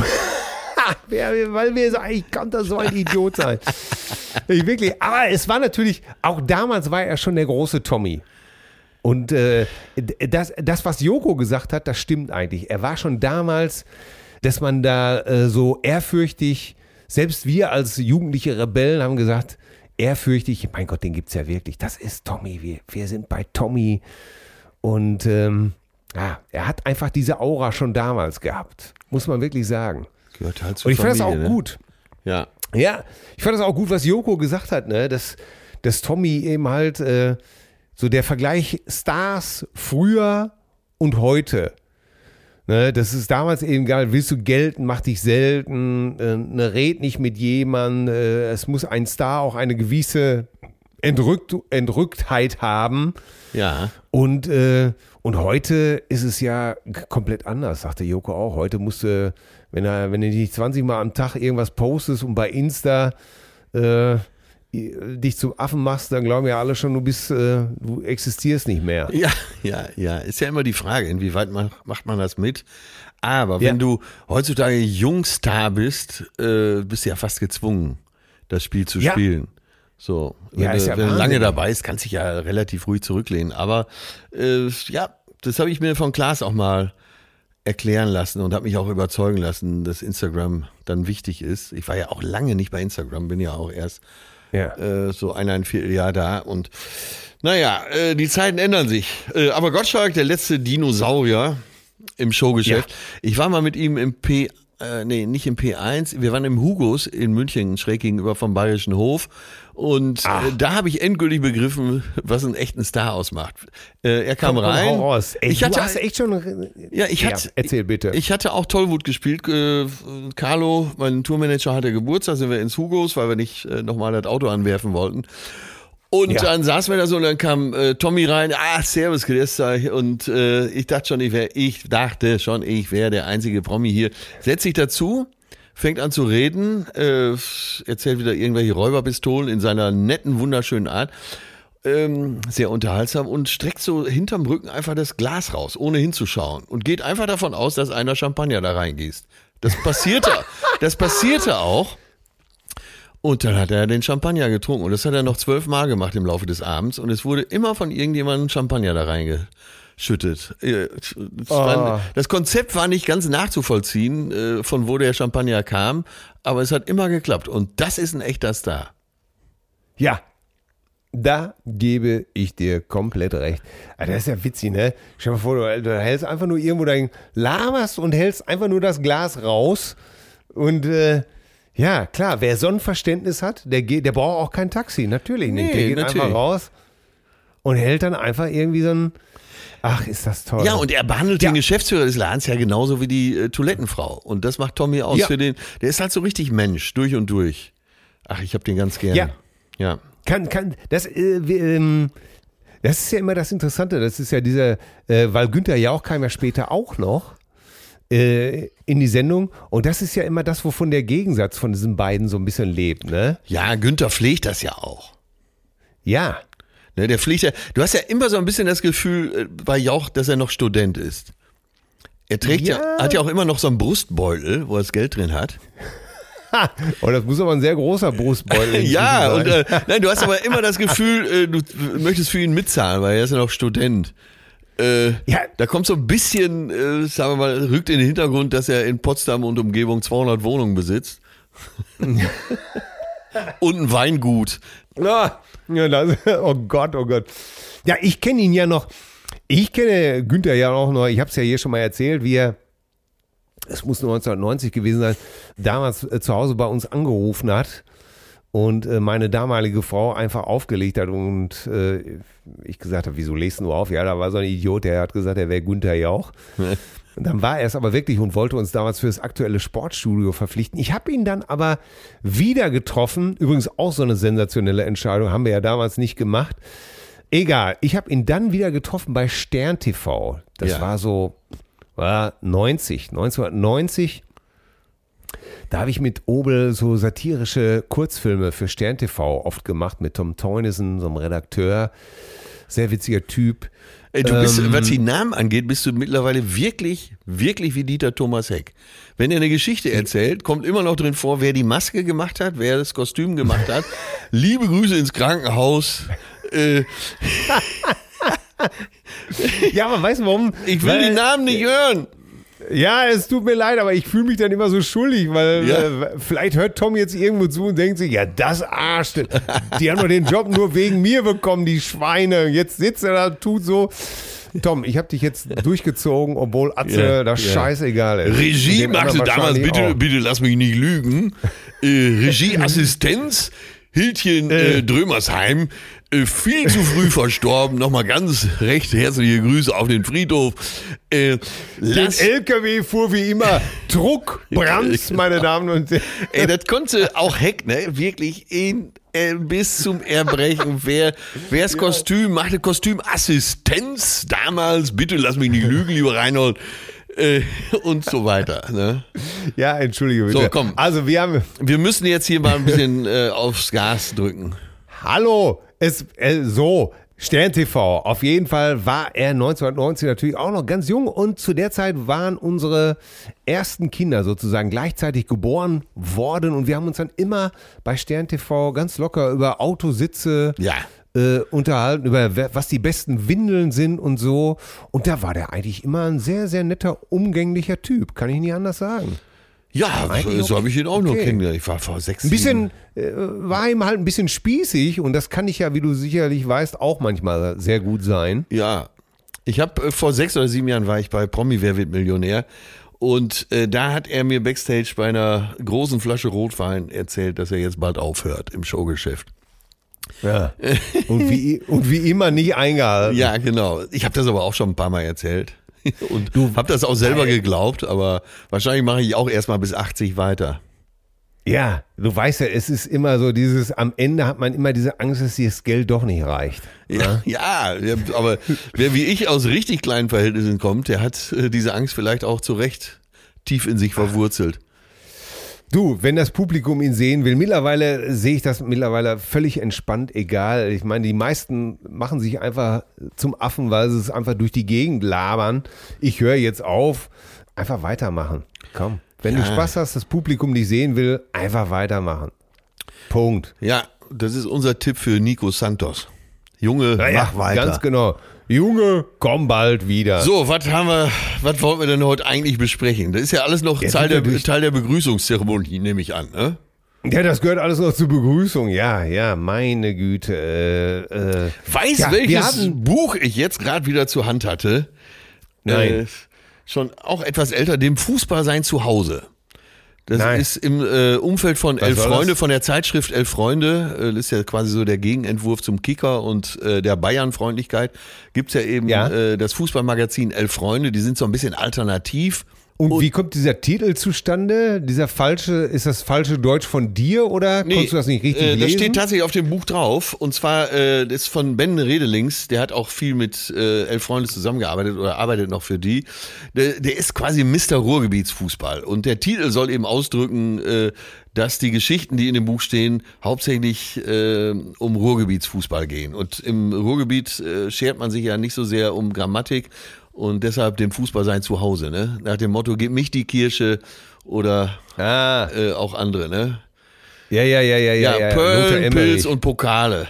Weil wir so, ich kann da so ein Idiot sein. Ich wirklich, aber es war natürlich, auch damals war er schon der große Tommy. Und äh, das, das, was Joko gesagt hat, das stimmt eigentlich. Er war schon damals, dass man da äh, so ehrfürchtig, selbst wir als jugendliche Rebellen haben gesagt, ehrfürchtig, mein Gott, den gibt's ja wirklich. Das ist Tommy, wir, wir sind bei Tommy. Und ähm, ja, er hat einfach diese Aura schon damals gehabt. Muss man wirklich sagen. Gehört halt zur Und ich fand das auch Familie, ne? gut. Ja. Ja, ich fand das auch gut, was Joko gesagt hat, ne? dass, dass Tommy eben halt äh, so der Vergleich Stars früher und heute. Ne? Das ist damals eben geil, willst du gelten, mach dich selten, äh, ne, red nicht mit jemandem, äh, es muss ein Star auch eine gewisse Entrückt, Entrücktheit haben. Ja. Und, äh, und heute ist es ja komplett anders, sagte Joko auch. Heute musst du, wenn, er, wenn du nicht zwanzig Mal am Tag irgendwas postest und bei Insta äh, dich zum Affen machst, dann glauben ja alle schon, du bist, äh, du existierst nicht mehr. Ja, ja, ja. Ist ja immer die Frage, inwieweit man, macht man das mit. Aber Ja. wenn du heutzutage Jungstar bist, äh, bist du ja fast gezwungen, das Spiel zu Ja. spielen. So, wenn, Ja, ist du, ja wenn du lange Wahnsinn. dabei bist, kannst du dich ja relativ ruhig zurücklehnen. Aber äh, ja, das habe ich mir von Klaas auch mal erklären lassen und habe mich auch überzeugen lassen, dass Instagram dann wichtig ist. Ich war ja auch lange nicht bei Instagram, bin ja auch erst Ja. äh, so eineinviertel Jahr da und naja, äh, die Zeiten ändern sich. Äh, aber Gottschalk, der letzte Dinosaurier im Showgeschäft. Ja. Ich war mal mit ihm im P, äh, nee, nicht im P eins, wir waren im Hugos in München, schräg gegenüber vom Bayerischen Hof. Und äh, da habe ich endgültig begriffen, was einen echten Star ausmacht. Äh, er kam Komm, komm, rein. hau raus. Ey, ich du hatte, hast echt schon. ja, ich hatte, erzähl bitte. Ich hatte auch Tollwut gespielt. Äh, Carlo, mein Tourmanager, hatte Geburtstag, sind wir ins Hugos, weil wir nicht äh, nochmal das Auto anwerfen wollten. Und Ja. dann saßen wir da so und dann kam äh, Tommy rein, ah, servus, grüß euch. Und äh, ich dachte schon, ich wäre, ich dachte schon, ich wäre der einzige Promi hier. Setzt sich dazu, fängt an zu reden, äh, erzählt wieder irgendwelche Räuberpistolen in seiner netten, wunderschönen Art. Ähm, sehr unterhaltsam und streckt so hinterm Rücken einfach das Glas raus, ohne hinzuschauen. Und geht einfach davon aus, dass einer Champagner da reingießt. Das passierte, das passierte auch. Und dann hat er den Champagner getrunken. Und das hat er noch zwölfmal gemacht im Laufe des Abends. Und es wurde immer von irgendjemandem Champagner da reingeschüttet. Äh, Das, war, das Konzept war nicht ganz nachzuvollziehen, äh, von wo der Champagner kam. Aber es hat immer geklappt. Und das ist ein echter Star. Ja, da gebe ich dir komplett recht. Also das ist ja witzig, ne? Stell dir mal vor, du, du hältst einfach nur irgendwo dein, laberst und hältst einfach nur das Glas raus. Und äh, ja, klar, wer so ein Verständnis hat, der, geht, der braucht auch kein Taxi, natürlich nicht. Nee, der geht natürlich. einfach raus und hält dann einfach irgendwie so ein, ach, ist das toll. Ja, und er behandelt Ja. den Geschäftsführer des Ladens ja genauso wie die äh, Toilettenfrau. Und das macht Tommy aus Ja. für den. Der ist halt so richtig Mensch, durch und durch. Ach, ich hab den ganz gern. Ja. Ja. Kann, kann, das, äh, wir, ähm, das ist ja immer das Interessante, das ist ja dieser, äh, weil Günther Jauch kam ja später auch noch, äh, in die Sendung. Und das ist ja immer das, wovon der Gegensatz von diesen beiden so ein bisschen lebt, ne? Ja, Günther pflegt das ja auch. Ja. Ne, der pflegt ja, du hast ja immer so ein bisschen das Gefühl bei Jauch, dass er noch Student ist. Er trägt ja, ja hat ja auch immer noch so einen Brustbeutel, wo er das Geld drin hat. Oh, das muss aber ein sehr großer Brustbeutel ja, sein. und äh, nein, du hast aber immer das Gefühl, äh, du möchtest für ihn mitzahlen, weil er ist ja noch Student. Äh, ja. Da kommt so ein bisschen, äh, sagen wir mal, rückt in den Hintergrund, dass er in Potsdam und Umgebung zweihundert Wohnungen besitzt. Und ein Weingut. Ja, das, oh Gott, oh Gott. Ja, ich kenne ihn ja noch. Ich kenne Günther ja auch noch. Ich habe es ja hier schon mal erzählt, wie er, es muss neunzehnhundertneunzig gewesen sein, damals äh, zu Hause bei uns angerufen hat und äh, meine damalige Frau einfach aufgelegt hat und äh, ich gesagt habe, wieso legst du auf? Ja, da war so ein Idiot, der hat gesagt, er wäre Günther Jauch. Und dann war er es aber wirklich und wollte uns damals für das aktuelle Sportstudio verpflichten. Ich habe ihn dann aber wieder getroffen. Übrigens auch so eine sensationelle Entscheidung, haben wir ja damals nicht gemacht. Egal, ich habe ihn dann wieder getroffen bei Stern T V. Das ja. war so war neunzig, neunzehnhundertneunzig. Da habe ich mit Obel so satirische Kurzfilme für Stern T V oft gemacht mit Tom Teunissen, so einem Redakteur. Sehr witziger Typ. Du bist, ähm, was die Namen angeht, bist du mittlerweile wirklich, wirklich wie Dieter Thomas Heck. Wenn er eine Geschichte erzählt, kommt immer noch drin vor, wer die Maske gemacht hat, wer das Kostüm gemacht hat. Liebe Grüße ins Krankenhaus. Äh, ja, aber weißt du warum? Ich will weil, die Namen nicht hören. Ja, es tut mir leid, aber ich fühle mich dann immer so schuldig, weil ja. äh, vielleicht hört Tom jetzt irgendwo zu und denkt sich, ja, das Arsch, die haben doch den Job nur wegen mir bekommen, die Schweine. Jetzt sitzt er da, tut so. Tom, ich habe dich jetzt durchgezogen, obwohl Atze ja, das ja. scheißegal ist. Regie machte damals, bitte, bitte lass mich nicht lügen, äh, Regieassistenz, Hildchen äh, Drömersheim, äh, viel zu früh verstorben. Nochmal ganz recht herzliche Grüße auf den Friedhof. Äh, den L K W fuhr wie immer Druck, Brands, meine Damen und Herren. Ey, das konnte auch Heck, ne? Wirklich in, äh, bis zum Erbrechen. Wer, wer's ja. Kostüm machte, Kostümassistenz damals, bitte lass mich nicht lügen, lieber Reinhold. Äh, und so weiter. Ne? Ja, entschuldige bitte. So, komm. Also wir haben... Wir müssen jetzt hier mal ein bisschen äh, aufs Gas drücken. Hallo, es, äh, so, Stern T V. Auf jeden Fall war er neunzehnhundertneunzig natürlich auch noch ganz jung und zu der Zeit waren unsere ersten Kinder sozusagen gleichzeitig geboren worden und wir haben uns dann immer bei Stern T V ganz locker über Autositze ja. äh, unterhalten, über was die besten Windeln sind und so. Und da war der eigentlich immer ein sehr, sehr netter, umgänglicher Typ, kann ich nie anders sagen. Ja, eigentlich so habe ich ihn auch okay. nur kennengelernt. Ich war vor sechs, Ein bisschen, äh, war ihm halt ein bisschen spießig und das kann ich ja, wie du sicherlich weißt, auch manchmal sehr gut sein. Ja, ich habe äh, vor sechs oder sieben Jahren war ich bei Promi Wer wird Millionär und äh, da hat er mir Backstage bei einer großen Flasche Rotwein erzählt, dass er jetzt bald aufhört im Showgeschäft. Ja. Und wie, und wie immer nicht eingehalten. Ja, genau. Ich habe das aber auch schon ein paar Mal erzählt. Und du hab das auch selber geglaubt, aber wahrscheinlich mache ich auch erstmal bis achtzig weiter. Ja, du weißt ja, es ist immer so dieses, am Ende hat man immer diese Angst, dass dir das Geld doch nicht reicht. Ja, ja, ja, aber wer wie ich aus richtig kleinen Verhältnissen kommt, der hat diese Angst vielleicht auch zu Recht tief in sich verwurzelt. Du, wenn das Publikum ihn sehen will, mittlerweile sehe ich das mittlerweile völlig entspannt, egal. Ich meine, die meisten machen sich einfach zum Affen, weil sie es einfach durch die Gegend labern. Ich höre jetzt auf, einfach weitermachen. Komm, wenn ja. du Spaß hast, das Publikum dich sehen will, einfach weitermachen. Punkt. Ja, das ist unser Tipp für Nico Santos. Junge, ja, mach ja, weiter. Ganz genau. Junge, komm bald wieder. So, was haben wir, was wollten wir denn heute eigentlich besprechen? Das ist ja alles noch Teil der, Teil der Begrüßungszeremonie, nehme ich an, ne? Ja, das gehört alles noch zur Begrüßung. Ja, ja, meine Güte. Äh, äh. Weiß, ja, welches Buch ich jetzt gerade wieder zur Hand hatte? Nein. Äh, schon auch etwas älter, dem Fußballsein zu Hause. Das Nein. ist im äh, Umfeld von Was Elf Freunde, das? von der Zeitschrift Elf Freunde. Äh, das ist ja quasi so der Gegenentwurf zum Kicker und äh, der Bayern-Freundlichkeit. Gibt's ja eben ja. Äh, das Fußballmagazin Elf Freunde. Die sind so ein bisschen alternativ Und, und wie kommt dieser Titel zustande? Dieser falsche, ist das falsche Deutsch von dir oder nee, konntest du das nicht richtig äh, lesen? Das steht tatsächlich auf dem Buch drauf. Und zwar, äh, das ist von Ben Redelings. Der hat auch viel mit äh, Elf Freunde zusammengearbeitet oder arbeitet noch für die. Der, der ist quasi Mister Ruhrgebietsfußball. Und der Titel soll eben ausdrücken, äh, dass die Geschichten, die in dem Buch stehen, hauptsächlich äh, um Ruhrgebietsfußball gehen. Und im Ruhrgebiet äh, schert man sich ja nicht so sehr um Grammatik und deshalb dem Fußball sein Zuhause, ne? Nach dem Motto, gib mich die Kirche oder ah. äh, auch andere, ne? Ja, ja, ja, ja, ja. Ja, ja. Perlen, Pilz und Pokale.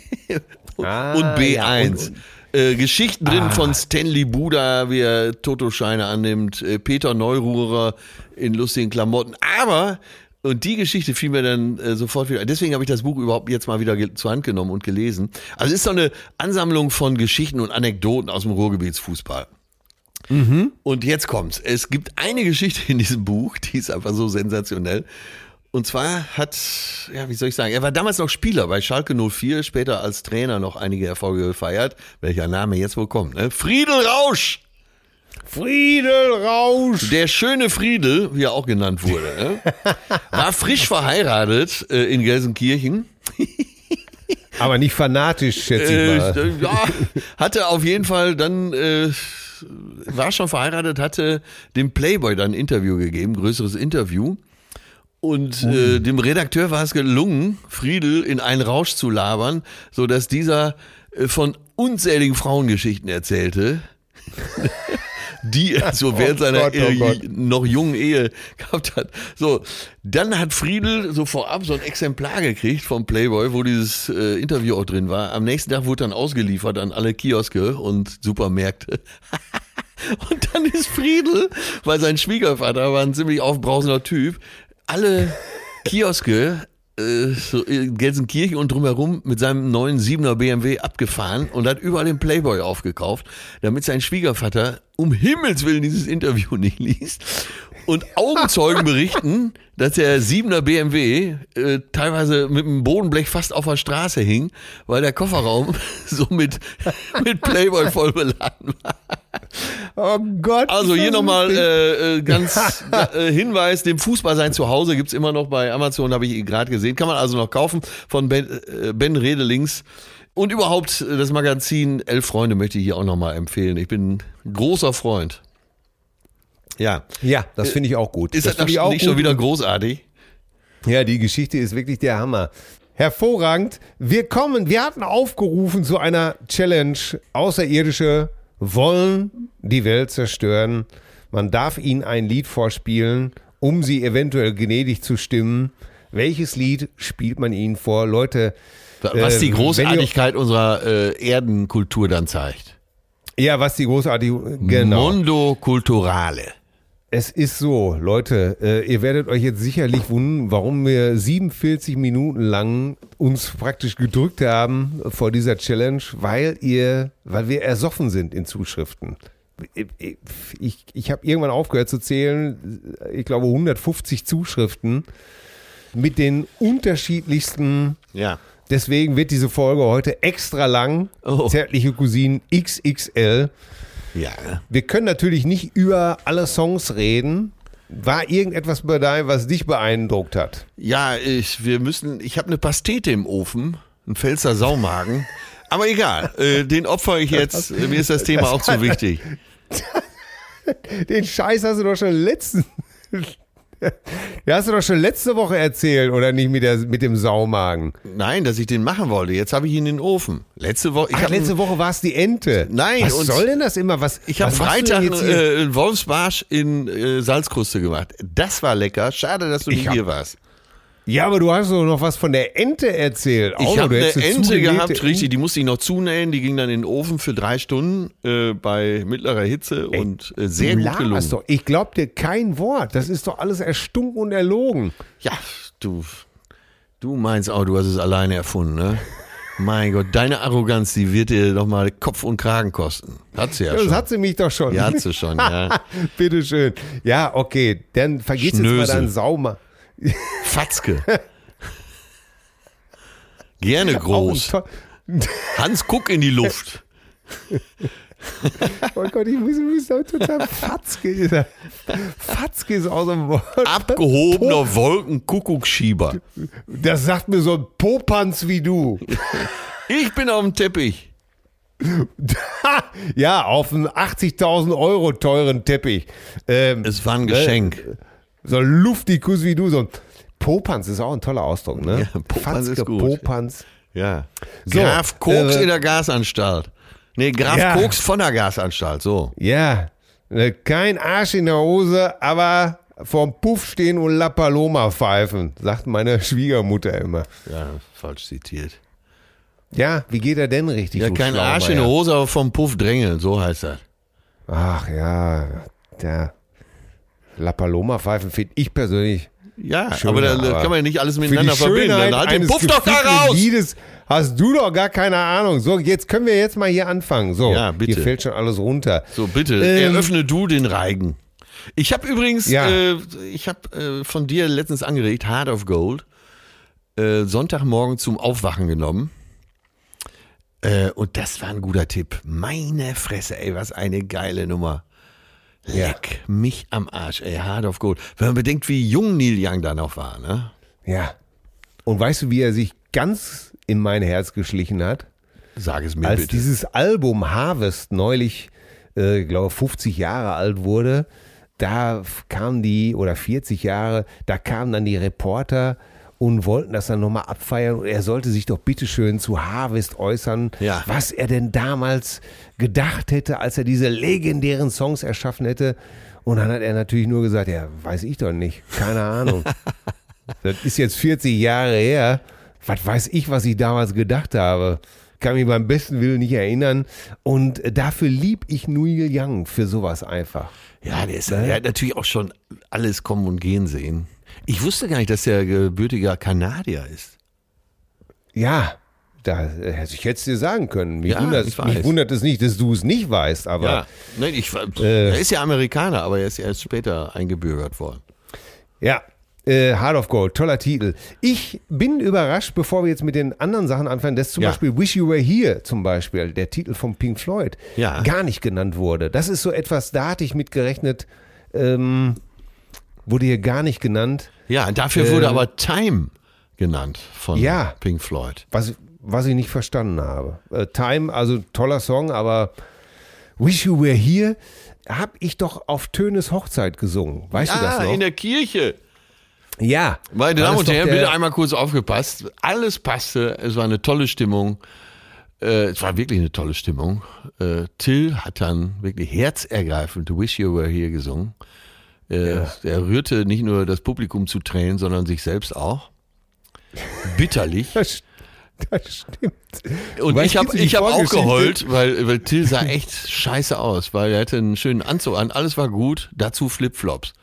ah, und B eins. Ja, und, und, Äh, Geschichten drin ah. von Stanley Buda, wie er Toto-Scheine annimmt, äh, Peter Neururer in lustigen Klamotten. Aber, und die Geschichte fiel mir dann äh, sofort wieder, deswegen habe ich das Buch überhaupt jetzt mal wieder ge- zur Hand genommen und gelesen. Also es ist so eine Ansammlung von Geschichten und Anekdoten aus dem Ruhrgebietsfußball. Mhm. Und jetzt kommt's. Es gibt eine Geschichte in diesem Buch, die ist einfach so sensationell. Und zwar hat, ja, wie soll ich sagen, er war damals noch Spieler bei Schalke null vier, später als Trainer noch einige Erfolge gefeiert. Welcher Name jetzt wohl kommt, ne? Friedel Rausch! Friedel Rausch! Der schöne Friedel, wie er auch genannt wurde, ne? War frisch verheiratet äh, in Gelsenkirchen. Aber nicht fanatisch, schätze ich mal. Äh, ja, hatte auf jeden Fall dann, äh, war schon verheiratet, hatte dem Playboy dann ein Interview gegeben, größeres Interview. Und äh, dem Redakteur war es gelungen, Friedel in einen Rausch zu labern, so dass dieser äh, von unzähligen Frauengeschichten erzählte, die er so während oh seiner Gott, oh Gott. äh, noch jungen Ehe gehabt hat. So, dann hat Friedel so vorab so ein Exemplar gekriegt vom Playboy, wo dieses äh, Interview auch drin war. Am nächsten Tag wurde dann ausgeliefert an alle Kioske und Supermärkte. Und dann ist Friedel, weil sein Schwiegervater war ein ziemlich aufbrausender Typ, alle Kioske äh, so in Gelsenkirchen und drumherum mit seinem neuen siebener B M W abgefahren und hat überall den Playboy aufgekauft, damit sein Schwiegervater um Himmels Willen dieses Interview nicht liest. Und Augenzeugen berichten, dass der siebener B M W äh, teilweise mit dem Bodenblech fast auf der Straße hing, weil der Kofferraum so mit, mit Playboy voll beladen war. Oh Gott. Also hier nochmal äh, ganz äh, Hinweis, dem Fußball sein Zuhause gibt's immer noch bei Amazon, habe ich gerade gesehen. Kann man also noch kaufen von Ben, äh, Ben Redelings. Und überhaupt das Magazin Elf Freunde möchte ich hier auch nochmal empfehlen. Ich bin ein großer Freund. Ja. Ja, das finde ich auch gut. Ist das, das nicht auch schon wieder großartig? Ja, die Geschichte ist wirklich der Hammer. Hervorragend. Wir kommen, wir hatten aufgerufen zu einer Challenge. Außerirdische wollen die Welt zerstören. Man darf ihnen ein Lied vorspielen, um sie eventuell gnädig zu stimmen. Welches Lied spielt man ihnen vor? Leute, was die äh, Großartigkeit unserer äh, Erdenkultur dann zeigt. Ja, was die großartige, genau. Mondo Culturale. Es ist so, Leute, äh, ihr werdet euch jetzt sicherlich wundern, warum wir siebenundvierzig Minuten lang uns praktisch gedrückt haben vor dieser Challenge, weil ihr, weil wir ersoffen sind in Zuschriften. Ich, ich, ich habe irgendwann aufgehört zu zählen, ich glaube hundertfünfzig Zuschriften mit den unterschiedlichsten. Ja. Deswegen wird diese Folge heute extra lang. Oh. Zärtliche Cousinen X X L. Ja. Wir können natürlich nicht über alle Songs reden. War irgendetwas bei dir, was dich beeindruckt hat? Ja, ich, wir müssen, ich habe eine Pastete im Ofen, ein Pfälzer Saumagen. Aber egal, äh, den opfer ich jetzt. Mir ist das Thema auch zu wichtig. Den Scheiß hast du doch schon letzten. Ja, hast du doch schon letzte Woche erzählt, oder nicht, mit, der, mit dem Saumagen? Nein, dass ich den machen wollte. Jetzt habe ich ihn in den Ofen. Letzte Woche. Ich Ach, hab letzte einen, Woche war es die Ente. Nein. Was und soll denn das immer? Was, Ich habe was machst du Freitag denn jetzt hier? äh, einen Wolfsbarsch in äh, Salzkruste gemacht. Das war lecker. Schade, dass du Ich nicht hab- hier warst. Ja, aber du hast doch noch was von der Ente erzählt. Auch Ich noch, habe du eine hättest Ente zugenähte gehabt, Ente. richtig. Die musste ich noch zunähen. Die ging dann in den Ofen für drei Stunden äh, bei mittlerer Hitze und äh, sehr Du gut gelungen. laberst doch. Ich glaub dir kein Wort. Das ist doch alles erstunken und erlogen. Ja, du, du meinst auch, du hast es alleine erfunden, ne? Mein Gott, deine Arroganz, die wird dir doch mal Kopf und Kragen kosten. Hat sie ja Das schon. hat sie mich doch schon. Ja, hat sie schon, ja. Bitteschön. Ja, okay. Dann vergiss jetzt mal Schnösel. deinen Saumer. Fatzke. Gerne groß. Auch ein to- Hans, guck in die Luft. Oh Gott, ich muss, muss total Fatzke. Fatzke ist aus dem Wort. Abgehobener po- Wolkenkuckucksschieber. Das sagt mir so ein Popanz wie du. Ich bin auf dem Teppich. Ja, auf einen achtzigtausend Euro teuren Teppich. Ähm, es war ein Geschenk. Äh, so ein Luftikus wie du. So ein Popanz ist auch ein toller Ausdruck, ne? Ja, Popanz Fatzke, ist gut. Popanz. Ja. So, Graf Koks äh, in der Gasanstalt. Nee, Graf ja. Koks von der Gasanstalt, so. Ja, äh, kein Arsch in der Hose, aber vorm Puff stehen und La Paloma pfeifen, sagt meine Schwiegermutter immer. Ja, falsch zitiert. Ja, wie geht er denn richtig? Ja, kein Arsch in der Hose, aber vom Puff drängeln, so heißt das. Ach ja, der La Paloma pfeifen finde ich persönlich. Ja, schöner, aber da aber kann man ja nicht alles miteinander für die verbinden. Dann halt den Puff doch da raus! Liedes hast du doch gar keine Ahnung. So, jetzt können wir jetzt mal hier anfangen. So, ja, bitte. Hier fällt schon alles runter. So, bitte, ähm, eröffne du den Reigen. Ich habe übrigens, ja. äh, ich habe äh, von dir letztens angeregt, Heart of Gold, äh, Sonntagmorgen zum Aufwachen genommen. Äh, und das war ein guter Tipp. Meine Fresse, ey, was eine geile Nummer. Leck ja. mich am Arsch, ey, Heart of Gold. Wenn man bedenkt, wie jung Neil Young da noch war, ne? Ja. Und weißt du, wie er sich ganz in mein Herz geschlichen hat? Sag es mir Als bitte. dieses Album Harvest neulich, äh, ich glaube, fünfzig Jahre alt wurde, da kamen die, oder vierzig Jahre, da kamen dann die Reporter und wollten das dann nochmal abfeiern. Und er sollte sich doch bitteschön zu Harvest äußern, ja. was er denn damals gedacht hätte, als er diese legendären Songs erschaffen hätte. Und dann hat er natürlich nur gesagt, ja, weiß ich doch nicht, keine Ahnung. Das ist jetzt vierzig Jahre her. Was weiß ich, was ich damals gedacht habe. Kann mich beim besten Willen nicht erinnern. Und dafür lieb ich Neil Young für sowas einfach. Ja, der, ist, der hat natürlich auch schon alles kommen und gehen sehen. Ich wusste gar nicht, dass der gebürtiger Kanadier ist. Ja, da hätte ich jetzt dir sagen können. Mich, Ja, wundert, ich weiß. mich wundert es nicht, dass du es nicht weißt. Aber Ja, nein, ich, Äh. er ist ja Amerikaner, aber er ist erst später eingebürgert worden. ja, äh, Heart of Gold, toller Titel. Ich bin überrascht, bevor wir jetzt mit den anderen Sachen anfangen, dass zum Ja. Beispiel Wish You Were Here, zum Beispiel, der Titel von Pink Floyd, Ja. gar nicht genannt wurde. Das ist so etwas, da hatte ich mit gerechnet, ähm, wurde hier gar nicht genannt. Ja, dafür wurde Ähm. aber Time genannt von Ja. Pink Floyd. Was, was ich nicht verstanden habe. Äh, Time, also toller Song, aber Wish You Were Here habe ich doch auf Tönes Hochzeit gesungen. Weißt du das Ah, noch? in der Kirche. Ja. Meine War Damen das und doch Herren, der- bitte einmal kurz aufgepasst. Alles passte, es war eine tolle Stimmung. Äh, es war wirklich eine tolle Stimmung. Äh, Till hat dann wirklich herzergreifend Wish You Were Here gesungen. Äh, Ja. Er rührte nicht nur das Publikum zu Tränen, sondern sich selbst auch. Bitterlich. Das, das stimmt. Und Weißt ich du, habe die ich hab auch Vorgeschichte? geheult, weil, weil Till sah echt scheiße aus, weil er hatte einen schönen Anzug an, alles war gut, dazu Flipflops.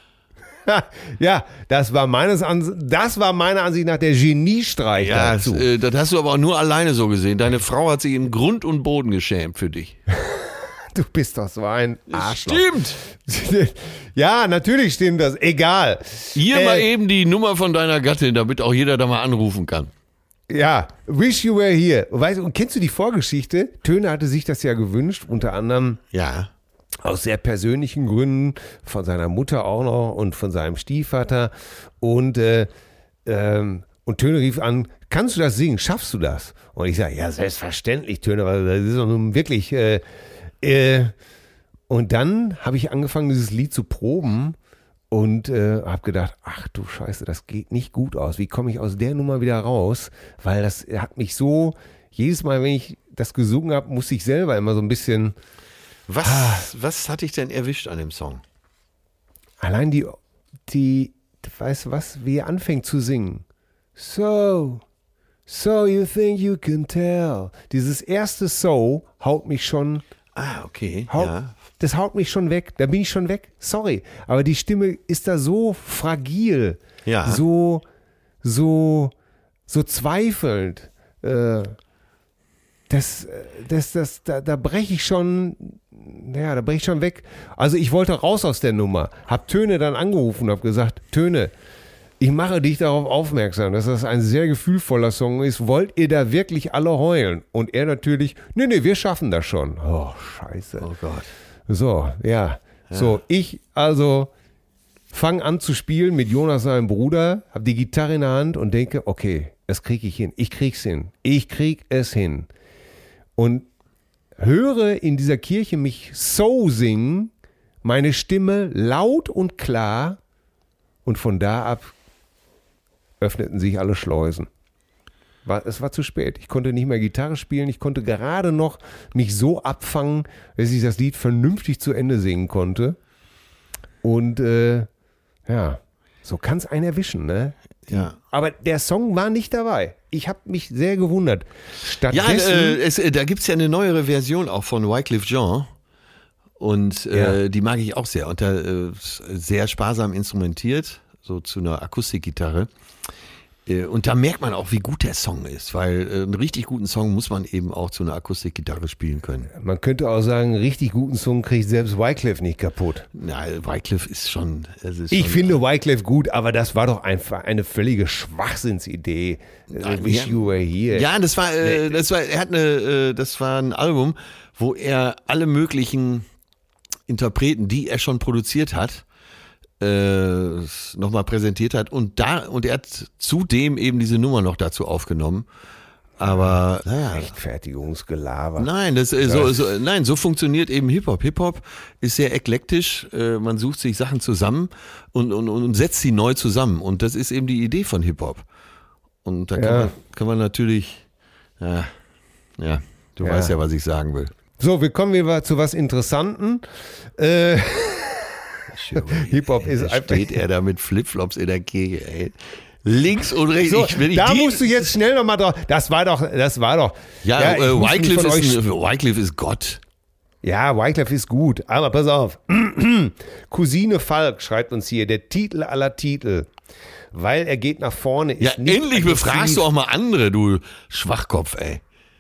Ja, das war meines Ans- das war meiner Ansicht nach der Geniestreich Ja, dazu. das, äh, das hast du aber auch nur alleine so gesehen. Deine Frau hat sich in Grund und Boden geschämt für dich. Du bist doch so ein Arschloch. Stimmt. Ja, natürlich stimmt das. Egal. Hier Äh, mal eben die Nummer von deiner Gattin, damit auch jeder da mal anrufen kann. Ja, Wish You Were Here. Weißt du, und kennst du die Vorgeschichte? Töne hatte sich das ja gewünscht, unter anderem Ja. aus sehr persönlichen Gründen, von seiner Mutter auch noch und von seinem Stiefvater. Und, äh, ähm, und Töne rief an, kannst du das singen? Schaffst du das? Und ich sage, ja, selbstverständlich, Töne, weil das ist doch nun wirklich... Äh, äh, und dann habe ich angefangen, dieses Lied zu proben und äh, habe gedacht, ach du Scheiße, das geht nicht gut aus. Wie komme ich aus der Nummer wieder raus? Weil das hat mich so, jedes Mal, wenn ich das gesungen habe, musste ich selber immer so ein bisschen... Was, Ah. was hat dich denn erwischt an dem Song? Allein die, die, weißt du was, wie er anfängt zu singen. So, so you think you can tell. Dieses erste So haut mich schon, Ah, okay. haut, Ja. das haut mich schon weg. Da bin ich schon weg. Sorry. Aber die Stimme ist da so fragil. Ja. So, so, so zweifelnd. Äh, Das, das, das, da, da breche ich schon, ja, da breche ich schon weg. Also ich wollte raus aus der Nummer, hab Töne dann angerufen und hab gesagt, Töne, ich mache dich darauf aufmerksam, dass das ein sehr gefühlvoller Song ist. Wollt ihr da wirklich alle heulen? Und er natürlich, nee, nee, wir schaffen das schon. Oh, scheiße. Oh Gott. So, ja. ja. So, ich also fange an zu spielen mit Jonas, seinem Bruder, habe die Gitarre in der Hand und denke, okay, das kriege ich hin. Ich krieg's hin. Ich krieg es hin. Und höre in dieser Kirche mich so singen, meine Stimme laut und klar, und von da ab öffneten sich alle Schleusen. War, es war zu spät. Ich konnte nicht mehr Gitarre spielen. Ich konnte gerade noch mich so abfangen, dass ich das Lied vernünftig zu Ende singen konnte. Und äh, ja, so kann es einen erwischen, ne? Ja. Aber der Song war nicht dabei. Ich habe mich sehr gewundert. Stattdessen, ja, äh, es, äh, da gibt es ja eine neuere Version auch von Wyclef Jean. Und äh, Ja. die mag ich auch sehr. Und da äh, sehr sparsam instrumentiert, so zu einer Akustikgitarre. Äh, und da merkt man auch, wie gut der Song ist, weil äh, einen richtig guten Song muss man eben auch zu einer Akustikgitarre spielen können. man könnte auch sagen, einen richtig guten Song kriegt selbst Wyclef nicht kaputt. Na, Wyclef ist schon. Es ist Ich schon, finde Wyclef gut, aber das war doch einfach eine völlige Schwachsinnsidee. Ja, Uh, Wish ja. You Were Here. Ja, das war, äh, das war, er hat eine, äh, das war ein Album, wo er alle möglichen Interpreten, die er schon produziert hat, äh, nochmal präsentiert hat und da, und er hat zudem eben diese Nummer noch dazu aufgenommen. Aber, naja. Rechtfertigungsgelaber. Nein, das, äh, so, so, nein, so funktioniert eben Hip-Hop. Hip-Hop ist sehr eklektisch. Äh, man sucht sich Sachen zusammen und, und, und setzt sie neu zusammen. Und das ist eben die Idee von Hip-Hop. Und da kann, Ja. man, kann man natürlich, ja, ja du Ja. weißt ja, was ich sagen will. So, wir kommen wieder zu was Interessanten. Äh, Hip-Hop ist Da einfach- steht er da mit Flipflops in der Kirche, ey. Links und rechts. so, ich, wenn ich da die, musst du jetzt schnell nochmal drauf. Das war doch, das war doch. Ja, ich äh, muss mich Wyclef, von euch- ist, ein- Wyclef ist Gott. Ja, Wyclef ist gut, aber pass auf. Cousine Falk schreibt uns hier, der Titel aller Titel. Weil er geht nach vorne, ist Ja, nicht endlich aggressiv. befragst du auch mal andere, du Schwachkopf, ey.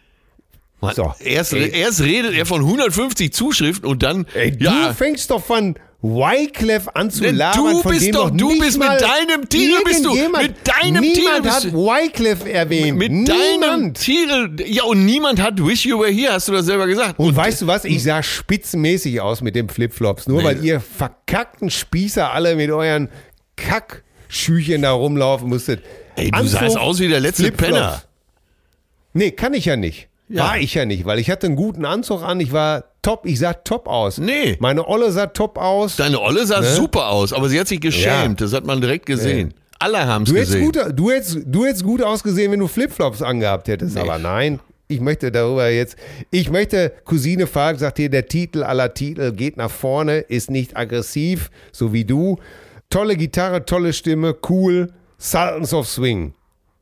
Man, So, erst, ey. erst redet er von hundertfünfzig Zuschriften und dann, Ey, du ja, fängst doch von Wyclef an zu Denn labern, du von bist dem doch- noch du nicht bist mit mal deinem Titel bist du- irgendjemand- mit deinem Titel niemand bist hat du- Wyclef erwähnt. mit niemand. deinem Titel, ja, und niemand hat Wish You Were Here, hast du das selber gesagt. Und, weißt du was, ich sah spitzenmäßig aus mit den Flipflops, nur Nee. weil ihr verkackten Spießer alle mit euren Kackschüchen da rumlaufen musstet. Ey, du Anzug, sahst aus wie der letzte Flipflops. Penner. Nee, kann ich ja nicht. Ja. War ich ja nicht, weil ich hatte einen guten Anzug an, ich war top, ich sah top aus. Nee. Meine Olle sah top aus. Deine Olle sah Ne? super aus, aber sie hat sich geschämt, das hat man direkt gesehen. Alle haben es Du hättest, gesehen. gut, du, hättest, du hättest gut ausgesehen, wenn du Flipflops angehabt hättest, Nee. aber nein. Ich möchte darüber jetzt, ich möchte, Cousine Falk sagt hier, der Titel aller Titel geht nach vorne, ist nicht aggressiv, so wie du. Tolle Gitarre, tolle Stimme, cool, Sultans of Swing.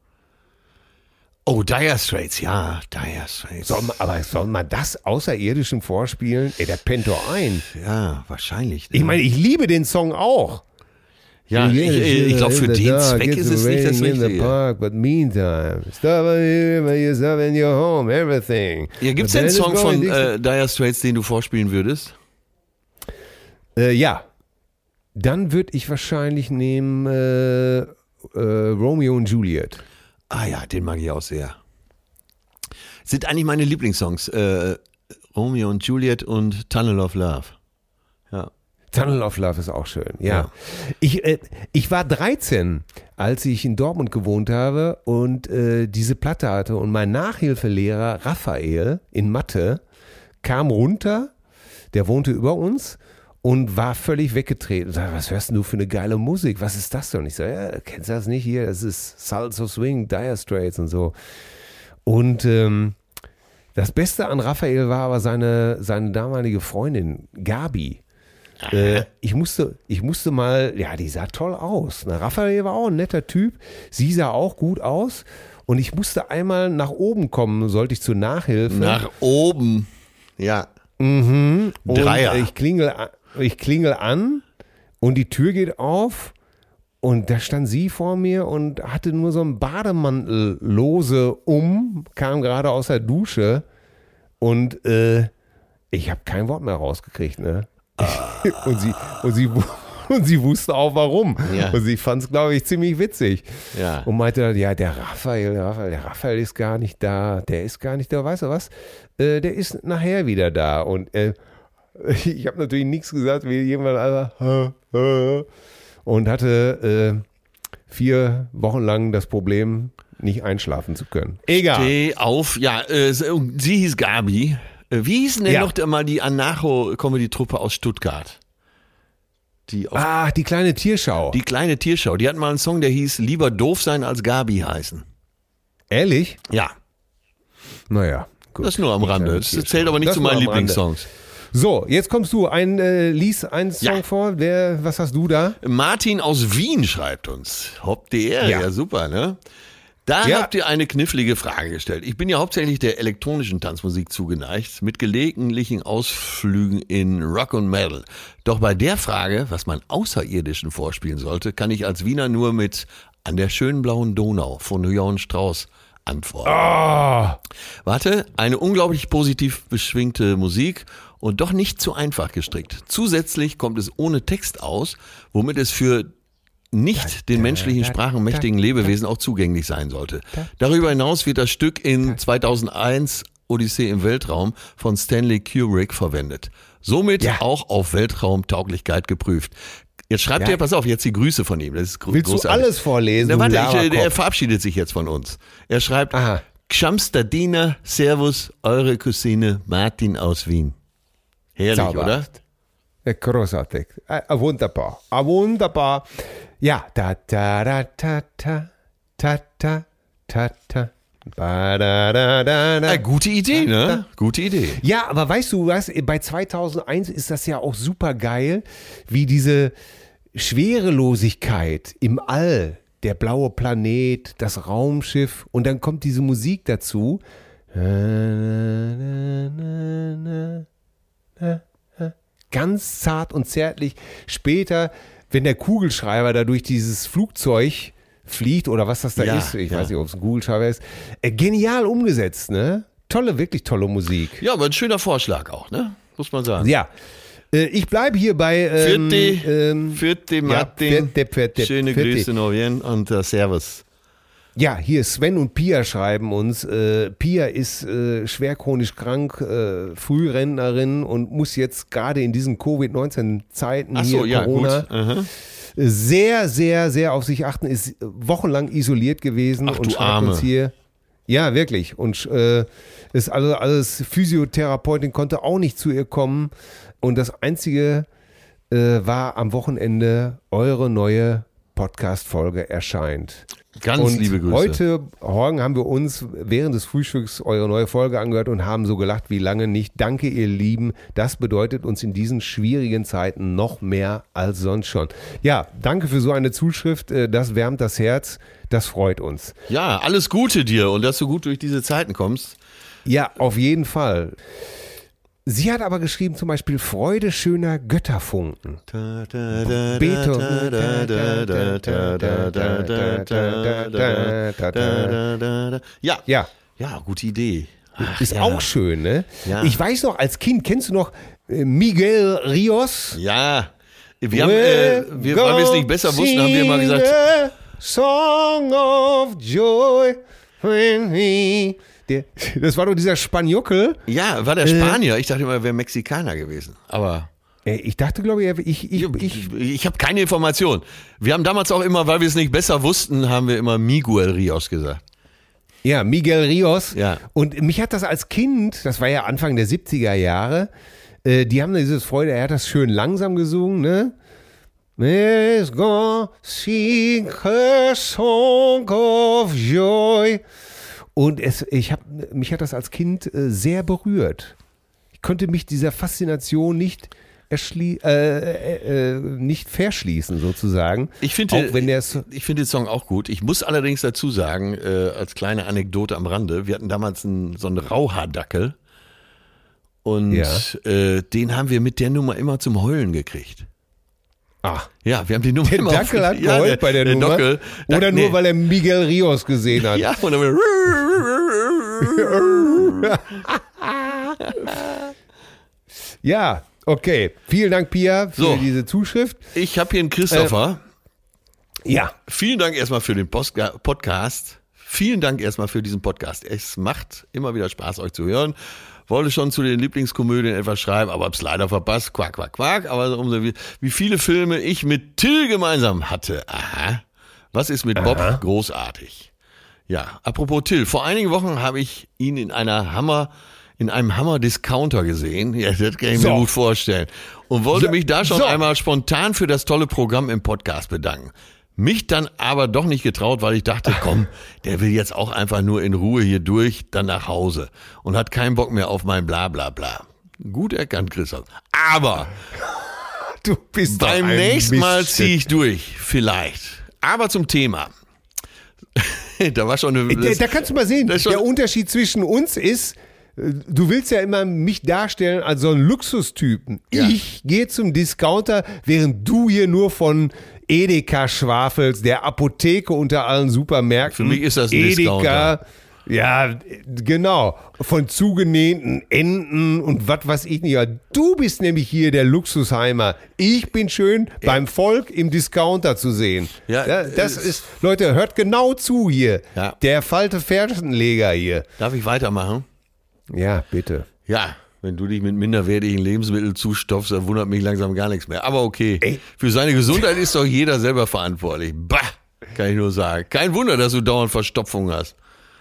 Oh, Dire Straits, ja, Dire Straits. Soll man, aber soll man das Außerirdischen vorspielen? Ey, der pennt doch ein. Ja, wahrscheinlich. Ne? Ich meine, ich liebe den Song auch. ja, ich, ich, ich glaube, für den Zweck ist es nicht das In the Richtige. park, but meantime, stop yourself in your home, everything. Ja, gibt es The einen band is Song von going äh, Dire Straits, den du vorspielen würdest? Äh, ja. Dann würde ich wahrscheinlich nehmen äh, äh, Romeo und Juliet. Ah ja, den mag ich auch sehr. Sind eigentlich meine Lieblingssongs. Äh, Romeo und Juliet und Tunnel of Love. Ja. Tunnel of Love ist auch schön, ja. Ja. Ich, äh, ich war dreizehn, als ich in Dortmund gewohnt habe und äh, diese Platte hatte. Und mein Nachhilfelehrer Raphael in Mathe kam runter, der wohnte über uns und war völlig weggetreten. Und sagte, was hörst denn du für eine geile Musik? Was ist das denn? Und ich so, ja, kennst du das nicht hier? Das ist Sultans of Swing, Dire Straits und so. Und ähm, das Beste an Raphael war aber seine, seine damalige Freundin, Gabi. Äh, ich, musste, ich musste mal, ja, die sah toll aus. Na, Raphael war auch ein netter Typ. Sie sah auch gut aus. Und ich musste einmal nach oben kommen, sollte ich zur Nachhilfe. Nach oben. Ja. Mhm. Und Dreier. ich klingel, a- ich klingel an und die Tür geht auf und da stand sie vor mir und hatte nur so einen Bademantel lose um, kam gerade aus der Dusche und äh, ich habe kein Wort mehr rausgekriegt, ne? und sie, und sie, Und sie wusste auch warum. Ja. Und sie fand es, glaube ich, ziemlich witzig. Ja. Und meinte dann, ja, der Raphael, der Raphael, der Raphael ist gar nicht da. Der ist gar nicht da. Weißt du was? Äh, der ist nachher wieder da. Und äh, ich habe natürlich nichts gesagt, wie jemand einfach und hatte äh, vier Wochen lang das Problem, nicht einschlafen zu können. Egal. Steh auf. Ja, äh, sie hieß Gabi. Wie hieß denn ja. noch mal die Anacho-Comedy-Truppe aus Stuttgart? Die ah, die kleine Tierschau. Die kleine Tierschau. Die hatten mal einen Song, der hieß Lieber doof sein als Gabi heißen. Ehrlich? Ja. Naja, gut. Das nur am Rande. Das zählt aber nicht das zu meinen Lieblingssongs. So, jetzt kommst du. Ein, äh, lies einen Song ja. vor. Wer, was hast du da? Martin aus Wien schreibt uns. Hopp die Ehre. Ja. ja, super, ne? Da ja. habt ihr eine knifflige Frage gestellt. Ich bin ja hauptsächlich der elektronischen Tanzmusik zugeneigt, mit gelegentlichen Ausflügen in Rock und Metal. Doch bei der Frage, was man Außerirdischen vorspielen sollte, kann ich als Wiener nur mit An der schönen blauen Donau von Johann Strauss antworten. Oh. Warte, eine unglaublich positiv beschwingte Musik und doch nicht zu einfach gestrickt. Zusätzlich kommt es ohne Text aus, womit es für nicht den menschlichen Sprachen mächtigen Lebewesen auch zugänglich sein sollte. Darüber hinaus wird das Stück in zweitausendeins Odyssee im Weltraum von Stanley Kubrick verwendet. Somit ja. auch auf Weltraumtauglichkeit geprüft. Jetzt schreibt ja. er, pass auf, jetzt die Grüße von ihm. Das ist gro- Willst großartig. du alles vorlesen? Na, warte, ich, er verabschiedet sich jetzt von uns. Er schreibt, Gschamstadiner, Servus, eure Cousine Martin aus Wien. Herrlich, Zauberhaft. Oder? Großartig. Ah, wunderbar. Ah, wunderbar. Ja, da, da, da, ta, ta, ta, ta, ta, ta. Ba, da, da, da, da. Eine gute Idee, ne? Gute Idee. Ja, aber weißt du was, bei zweitausendeins ist das ja auch super geil, wie diese Schwerelosigkeit im All, der blaue Planet, das Raumschiff und dann kommt diese Musik dazu. Ganz zart und zärtlich. Später, wenn der Kugelschreiber da durch dieses Flugzeug fliegt oder was das da ja, ist, ich ja. weiß nicht, ob es ein Kugelschreiber ist, äh, genial umgesetzt, ne? Tolle, wirklich tolle Musik. Ja, aber ein schöner Vorschlag auch, ne? Muss man sagen. Ja. Äh, ich bleibe hier bei ähm, Vierte, ähm, Vierte Martin, ja, vierte, vierte, schöne vierte. Grüße noch Wien und uh, Servus. Ja, hier Sven und Pia schreiben uns. Äh, Pia ist äh, schwer chronisch krank, äh, Frührentnerin und muss jetzt gerade in diesen Covid neunzehn Zeiten Ach so, hier ja, Corona gut. Aha. sehr, sehr, sehr auf sich achten, ist wochenlang isoliert gewesen Ach, und du schreibt Arme. uns hier. Ja, wirklich. Und äh, ist also alles Physiotherapeutin, konnte auch nicht zu ihr kommen. Und das Einzige äh, war am Wochenende eure neue Podcast-Folge erscheint. Ganz und liebe Grüße. Heute Morgen haben wir uns während des Frühstücks eure neue Folge angehört und haben so gelacht wie lange nicht. Danke, ihr Lieben. Das bedeutet uns in diesen schwierigen Zeiten noch mehr als sonst schon. Ja, danke für so eine Zuschrift. Das wärmt das Herz. Das freut uns. Ja, alles Gute dir und dass du gut durch diese Zeiten kommst. Ja, auf jeden Fall. Sie hat aber geschrieben zum Beispiel Freude schöner Götterfunken. Ja, ja, ja, gute Idee. Ach, ist ja. auch schön, ne? Ja. Ich weiß noch, als Kind, kennst du noch Miguel Rios? Ja, wir haben, äh, wir, weil wir es nicht besser wussten, haben wir immer gesagt, Song of Joy when he... Der, das war doch dieser Spanjockel. Ja, war der Spanier. Ich dachte immer, er wäre Mexikaner gewesen. Aber ich dachte, glaube ich, ich ich ich, ich habe keine Information. Wir haben damals auch immer, weil wir es nicht besser wussten, haben wir immer Miguel Rios gesagt. Ja, Miguel Rios. Ja. Und mich hat das als Kind, das war ja Anfang der siebziger Jahre, äh, die haben dieses Freude, er hat das schön langsam gesungen, ne? Let's go sing a song of joy. Und es, ich hab, mich hat das als Kind äh, sehr berührt. Ich konnte mich dieser Faszination nicht, erschlie- äh, äh, nicht verschließen, sozusagen. Ich finde auch wenn der ich finde den Song auch gut. Ich muss allerdings dazu sagen, äh, als kleine Anekdote am Rande, wir hatten damals einen, so einen Rauhaardackel und ja. äh, den haben wir mit der Nummer immer zum Heulen gekriegt. Ah, ja, wir haben die Nummer der immer Dackel auf, hat ja, geheult bei der, der Nummer? Dockel, Oder Dac, nur, nee. weil er Miguel Rios gesehen hat? Ja, und dann Ja, Okay, vielen Dank, Pia, für So. diese Zuschrift. Ich habe hier einen Christopher. Äh, ja. Vielen Dank erstmal für den Postga- Podcast. Vielen Dank erstmal für diesen Podcast. Es macht immer wieder Spaß, euch zu hören. Wollte schon zu den Lieblingskomödien etwas schreiben, aber hab's leider verpasst. Quack, quack, quack. Aber umso wie, wie viele Filme ich mit Till gemeinsam hatte. Aha. Was ist mit Bob? Aha. Großartig. Ja, apropos Till. Vor einigen Wochen habe ich ihn in einer Hammer, in einem Hammer-Discounter gesehen. Ja, das kann ich So. mir gut vorstellen. Und wollte So. mich da schon So. einmal spontan für das tolle Programm im Podcast bedanken. Mich dann aber doch nicht getraut, weil ich dachte, komm, der will jetzt auch einfach nur in Ruhe hier durch, dann nach Hause und hat keinen Bock mehr auf mein Blablabla. Gut erkannt, Christoph. Aber Du bist beim nächsten Mal ziehe ich durch, vielleicht. Aber zum Thema. Da war schon eine... Da, da kannst du mal sehen, das ist schon- der Unterschied zwischen uns ist, äh, du willst ja immer mich darstellen als so einen Luxustypen. Ja. Ich gehe zum Discounter, während du hier nur von Edeka schwafelst, der Apotheke unter allen Supermärkten. Für mich ist das ein Edeka, Discounter. Ja, genau. Von zugenähten Enten und was weiß ich nicht. Du bist nämlich hier der Luxusheimer. Ich bin schön beim Volk im Discounter zu sehen. Ja, Ja, das es- ist, Leute, hört genau zu hier. Ja. Der falte Fersenleger hier. Darf ich weitermachen? Ja, bitte. Ja, wenn du dich mit minderwertigen Lebensmitteln zustopfst, dann wundert mich langsam gar nichts mehr. Aber okay, Ey. für seine Gesundheit ist doch jeder selber verantwortlich. Bah, kann ich nur sagen. Kein Wunder, dass du dauernd Verstopfung hast.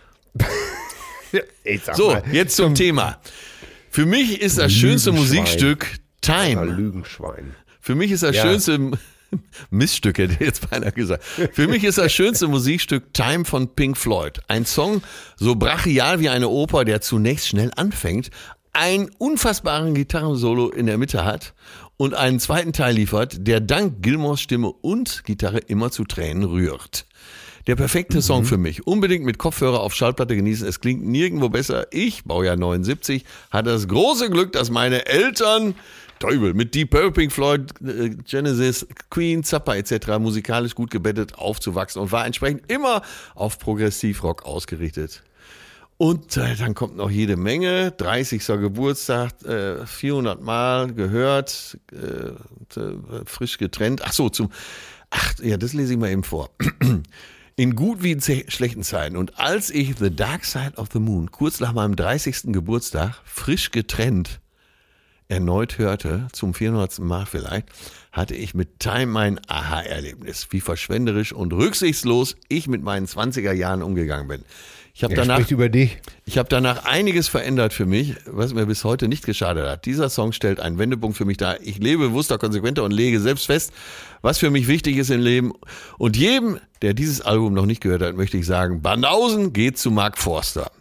Ich sag So, mal, jetzt zum Thema. Für mich ist das schönste Lügenschwein. Musikstück ein Time. Lügenschwein. Für mich ist das Ja. schönste Miststück, hätte ich jetzt beinahe gesagt. Für mich ist das schönste Musikstück Time von Pink Floyd. Ein Song so brachial wie eine Oper, der zunächst schnell anfängt, einen unfassbaren Gitarrensolo in der Mitte hat und einen zweiten Teil liefert, der dank Gilmours Stimme und Gitarre immer zu Tränen rührt. Der perfekte Song für mich. Unbedingt mit Kopfhörer auf Schallplatte genießen. Es klingt nirgendwo besser. Ich, Baujahr neunundsiebzig, hatte das große Glück, dass meine Eltern, Teufel, mit Deep Purple, Pink Floyd, äh, Genesis, Queen, Zappa et cetera musikalisch gut gebettet aufzuwachsen und war entsprechend immer auf Progressivrock ausgerichtet. Und äh, dann kommt noch jede Menge. dreißigster Geburtstag, äh, vierhundert Mal gehört, äh, äh, frisch getrennt. Ach so, zum, ach ja, das lese ich mal eben vor. In gut wie in ze- schlechten Zeiten. Und als ich The Dark Side of the Moon kurz nach meinem dreißigsten Geburtstag frisch getrennt erneut hörte, zum vierhundertsten Mal vielleicht, hatte ich mit Time mein Aha-Erlebnis, wie verschwenderisch und rücksichtslos ich mit meinen zwanziger Jahren umgegangen bin. Ich habe Er danach, spricht über dich. ich habe danach einiges verändert für mich, was mir bis heute nicht geschadet hat. Dieser Song stellt einen Wendepunkt für mich dar. Ich lebe bewusster, konsequenter und lege selbst fest, was für mich wichtig ist im Leben. Und jedem, der dieses Album noch nicht gehört hat, möchte ich sagen, Banausen geht zu Mark Forster.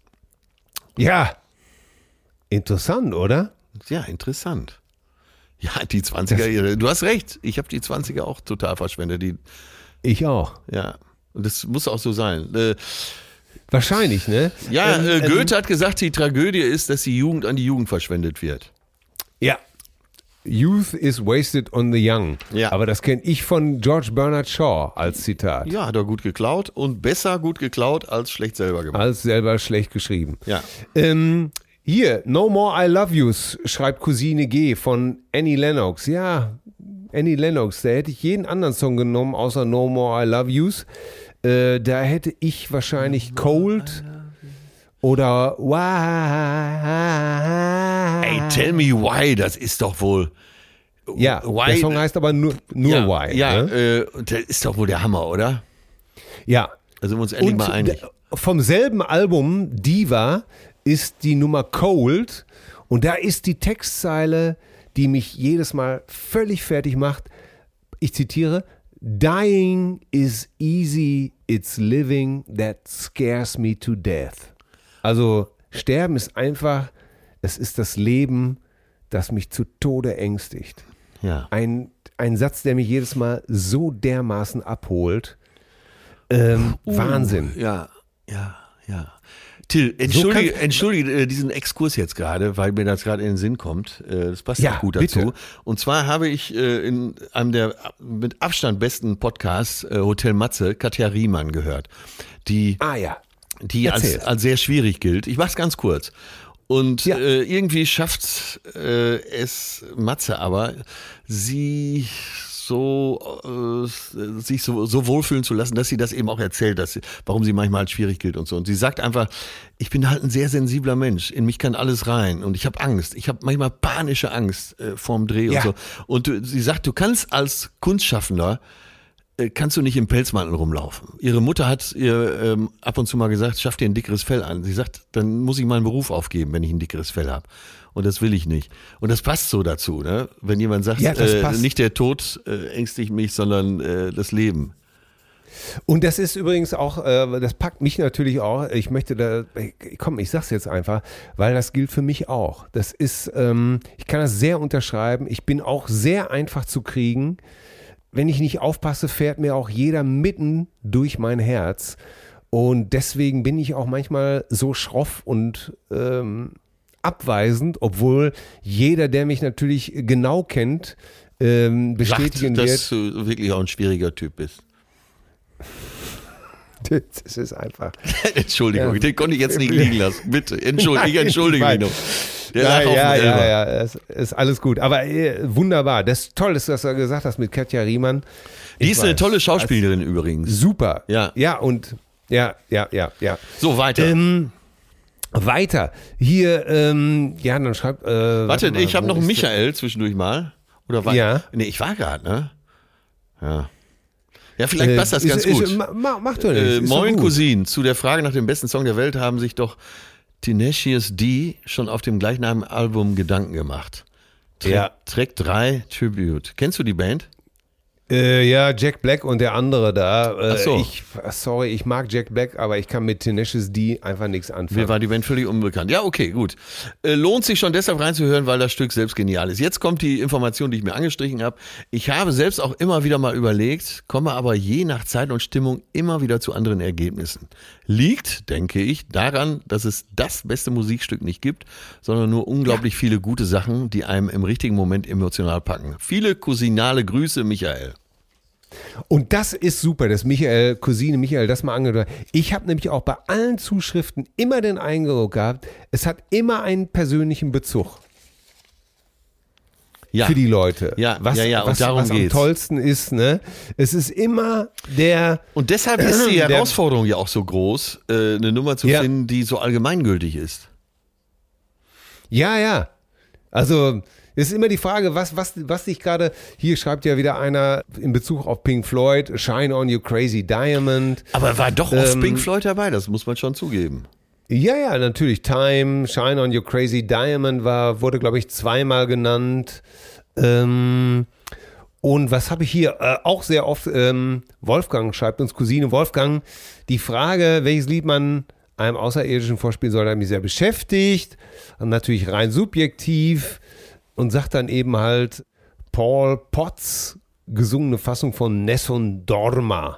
Ja. Interessant, oder? Ja, interessant. Ja, die zwanziger Jahre. Du hast recht. Ich habe die zwanziger auch total verschwendet. Die, Ich auch. ja, und das muss auch so sein. Äh, Wahrscheinlich, ne? ja, Ähm, äh, ähm, Goethe hat gesagt, die Tragödie ist, dass die Jugend an die Jugend verschwendet wird. Ja. Youth is wasted on the young. Ja. Aber das kenne ich von George Bernard Shaw als Zitat. Ja, hat er gut geklaut und besser gut geklaut als schlecht selber gemacht. Als selber schlecht geschrieben. Ja. Ähm, hier, No More I Love Yous, schreibt Cousine G von Annie Lennox. Ja, Annie Lennox, da hätte ich jeden anderen Song genommen, außer No More I Love Yous. Äh, da hätte ich wahrscheinlich Cold oder Why. Ey, Tell Me Why, das ist doch wohl... Ja, why, der Song heißt aber nur, nur ja, Why. Ja, ne? äh, und das ist doch wohl der Hammer, oder? Ja. Da sind wir uns endlich Und mal einig. d- vom selben Album, Diva, ist die Nummer Cold. Und da ist die Textzeile, die mich jedes Mal völlig fertig macht. Ich zitiere: Dying is easy, it's living that scares me to death. Also Sterben ist einfach, es ist das Leben, das mich zu Tode ängstigt. Ja. Ein, ein Satz, der mich jedes Mal so dermaßen abholt. Ähm, Wahnsinn. Ja, ja, ja. Till, entschuldige, kannst- entschuldige äh, diesen Exkurs jetzt gerade, weil mir das gerade in den Sinn kommt. Äh, das passt Ja, auch gut bitte. dazu. Und zwar habe ich äh, in einem der mit Abstand besten Podcasts, äh, Hotel Matze, Katja Riemann gehört, die, Ah ja. die als, Erzähl. als sehr schwierig gilt. Ich mach's ganz kurz. Und Ja. äh, irgendwie schafft äh, es Matze aber, sie so äh, sich so, so wohlfühlen zu lassen, dass sie das eben auch erzählt, dass sie, warum sie manchmal als schwierig gilt und so. Und sie sagt einfach, ich bin halt ein sehr sensibler Mensch, in mich kann alles rein und ich habe Angst. Ich habe manchmal panische Angst äh, vorm Dreh Ja. und so. Und du, sie sagt, du kannst als Kunstschaffender äh, kannst du nicht im Pelzmantel rumlaufen. Ihre Mutter hat ihr ähm, ab und zu mal gesagt, schaff dir ein dickeres Fell an. Sie sagt, dann muss ich meinen Beruf aufgeben, wenn ich ein dickeres Fell habe. Und das will ich nicht. Und das passt so dazu, ne? Wenn jemand sagt, Ja, das äh, passt. nicht der Tod äh, ängstigt mich, sondern äh, das Leben. Und das ist übrigens auch, äh, das packt mich natürlich auch, ich möchte da, komm, ich sag's jetzt einfach, weil das gilt für mich auch. Das ist, ähm, ich kann das sehr unterschreiben, ich bin auch sehr einfach zu kriegen. Wenn ich nicht aufpasse, fährt mir auch jeder mitten durch mein Herz. Und deswegen bin ich auch manchmal so schroff und ähm, abweisend, obwohl jeder, der mich natürlich genau kennt, ähm, bestätigen Sagt, wird. dass du wirklich auch ein schwieriger Typ bist. Das ist einfach. Entschuldigung, Ja. den konnte ich jetzt nicht liegen lassen. Bitte, entschuldige, ich entschuldige mich Nein, noch. Der Ja, lag auf ja, dem ja, Elber. ja, es ist alles gut. Aber äh, wunderbar. Das ist toll, dass du das da gesagt hast mit Katja Riemann. Die Ich ist eine weiß. tolle Schauspielerin übrigens. Super. Ja. Ja, und ja, ja, ja, ja. So, weiter. Ähm, weiter. Hier, ähm, ja, dann schreibt. Äh, Warte, mal, ich habe wo noch einen ist Michael zwischendurch mal. Oder war Ja. Nee, ich war gerade, ne? Ja. Ja, vielleicht der? passt das Äh, ganz ist, gut. Ist, ma, mach doch nicht. Äh, ist doch Moin gut. Cousin, zu der Frage nach dem besten Song der Welt haben sich doch Tenacious D schon auf dem gleichnamigen Album Gedanken gemacht. Track, Ja. Track drei, Tribute. Kennst du die Band? Äh, ja, Jack Black und der andere da. Äh, Ach so. Ich, sorry, ich mag Jack Black, aber ich kann mit Tenacious D einfach nichts anfangen. Mir war die Band völlig unbekannt. Ja, okay, gut. Äh, lohnt sich schon deshalb reinzuhören, weil das Stück selbst genial ist. Jetzt kommt die Information, die ich mir angestrichen habe. Ich habe selbst auch immer wieder mal überlegt, komme aber je nach Zeit und Stimmung immer wieder zu anderen Ergebnissen. Liegt, denke ich, daran, dass es das beste Musikstück nicht gibt, sondern nur unglaublich viele gute Sachen, die einem im richtigen Moment emotional packen. Viele cousinale Grüße, Michael. Und das ist super, dass Michael, Cousine Michael das mal angehört hat. Ich habe nämlich auch bei allen Zuschriften immer den Eindruck gehabt, es hat immer einen persönlichen Bezug Ja. für die Leute. Ja, was, ja, ja, und was, darum was am geht's. tollsten ist, ne? Es ist immer der, Und deshalb ist die Der- Herausforderung ja auch so groß, äh, eine Nummer zu Ja. finden, die so allgemeingültig ist. ja, ja. Also, es ist immer die Frage, was, was, was sich gerade, hier schreibt ja wieder einer in Bezug auf Pink Floyd, Shine on You Crazy Diamond. Aber war doch oft Ähm, Pink Floyd dabei, das muss man schon zugeben. Ja, ja, natürlich. Time, Shine on Your Crazy Diamond war, wurde, glaube ich, zweimal genannt. Ähm, und was habe ich hier? Äh, auch sehr oft, ähm, Wolfgang schreibt uns, Cousine Wolfgang, die Frage, welches Lied man einem Außerirdischen vorspielen soll, hat mich sehr beschäftigt. Und natürlich rein subjektiv. Und sagt dann eben halt Paul Potts gesungene Fassung von Nessun Dorma.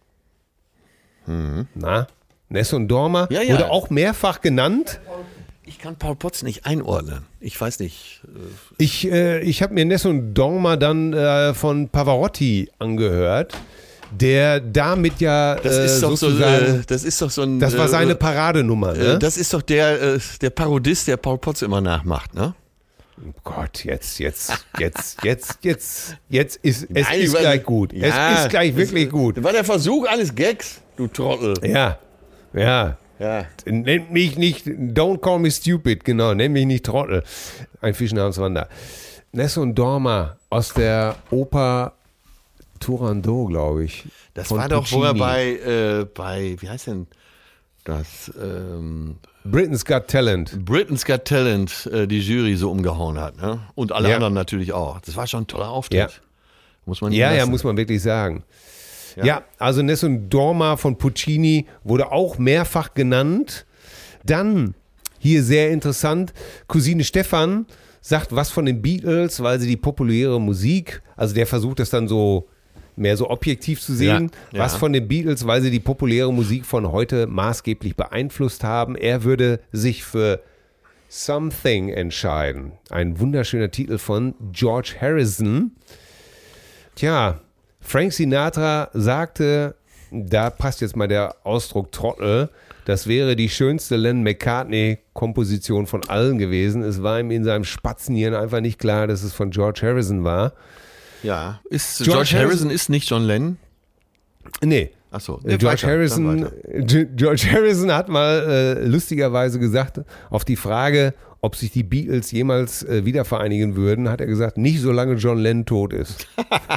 Na? Nessun Dorma Ja, ja. wurde auch mehrfach genannt. Ich kann Paul Potts nicht einordnen. Ich weiß nicht. Ich, äh, ich habe mir Nessun Dorma dann äh, von Pavarotti angehört, der damit ja Das äh, ist doch so, sozusagen, äh, das ist doch so ein. das war äh, seine Paradenummer. Ne? äh, Das ist doch der, äh, der Parodist, der Paul Potts immer nachmacht, ne? Oh Gott, jetzt, jetzt, jetzt, jetzt, jetzt, jetzt ist es Nein, ist weil- gleich gut. Ja, es ist gleich wirklich gut. Das war der Versuch eines Gags, du Trottel. Ja, ja. Ja. Nennt mich nicht, don't call me stupid, genau, nennt mich nicht Trottel. Ein Fisch namens Wanda. Nessun Dorma aus der Oper Turandot, glaube ich. Das von war doch, wo er Puccini. bei, äh, bei, wie heißt denn das? Ähm, Britain's Got Talent. Britain's Got Talent äh, die Jury so umgehauen hat, ne? Und alle Ja. anderen natürlich auch. Das war schon ein toller Auftritt. Ja. Muss man ihm Ja, ja, lassen. muss man wirklich sagen. Ja, Ja. also Nessun Dorma von Puccini wurde auch mehrfach genannt. Dann, hier sehr interessant, Cousine Stefan sagt was von den Beatles, weil sie die populäre Musik, also der versucht das dann so mehr so objektiv zu sehen, Ja, ja. was von den Beatles, weil sie die populäre Musik von heute maßgeblich beeinflusst haben. Er würde sich für Something entscheiden. Ein wunderschöner Titel von George Harrison. Tja, Frank Sinatra sagte, da passt jetzt mal der Ausdruck Trottel, das wäre die schönste Lennon-McCartney-Komposition von allen gewesen. Es war ihm in seinem Spatzenhirn einfach nicht klar, dass es von George Harrison war. Ja, ist George, George Harrison, Harrison ist nicht John Lennon? Nee. Achso, nee, George, Harrison, George Harrison hat mal äh, lustigerweise gesagt, auf die Frage, ob sich die Beatles jemals äh, wieder vereinigen würden, hat er gesagt, nicht solange John Lennon tot ist.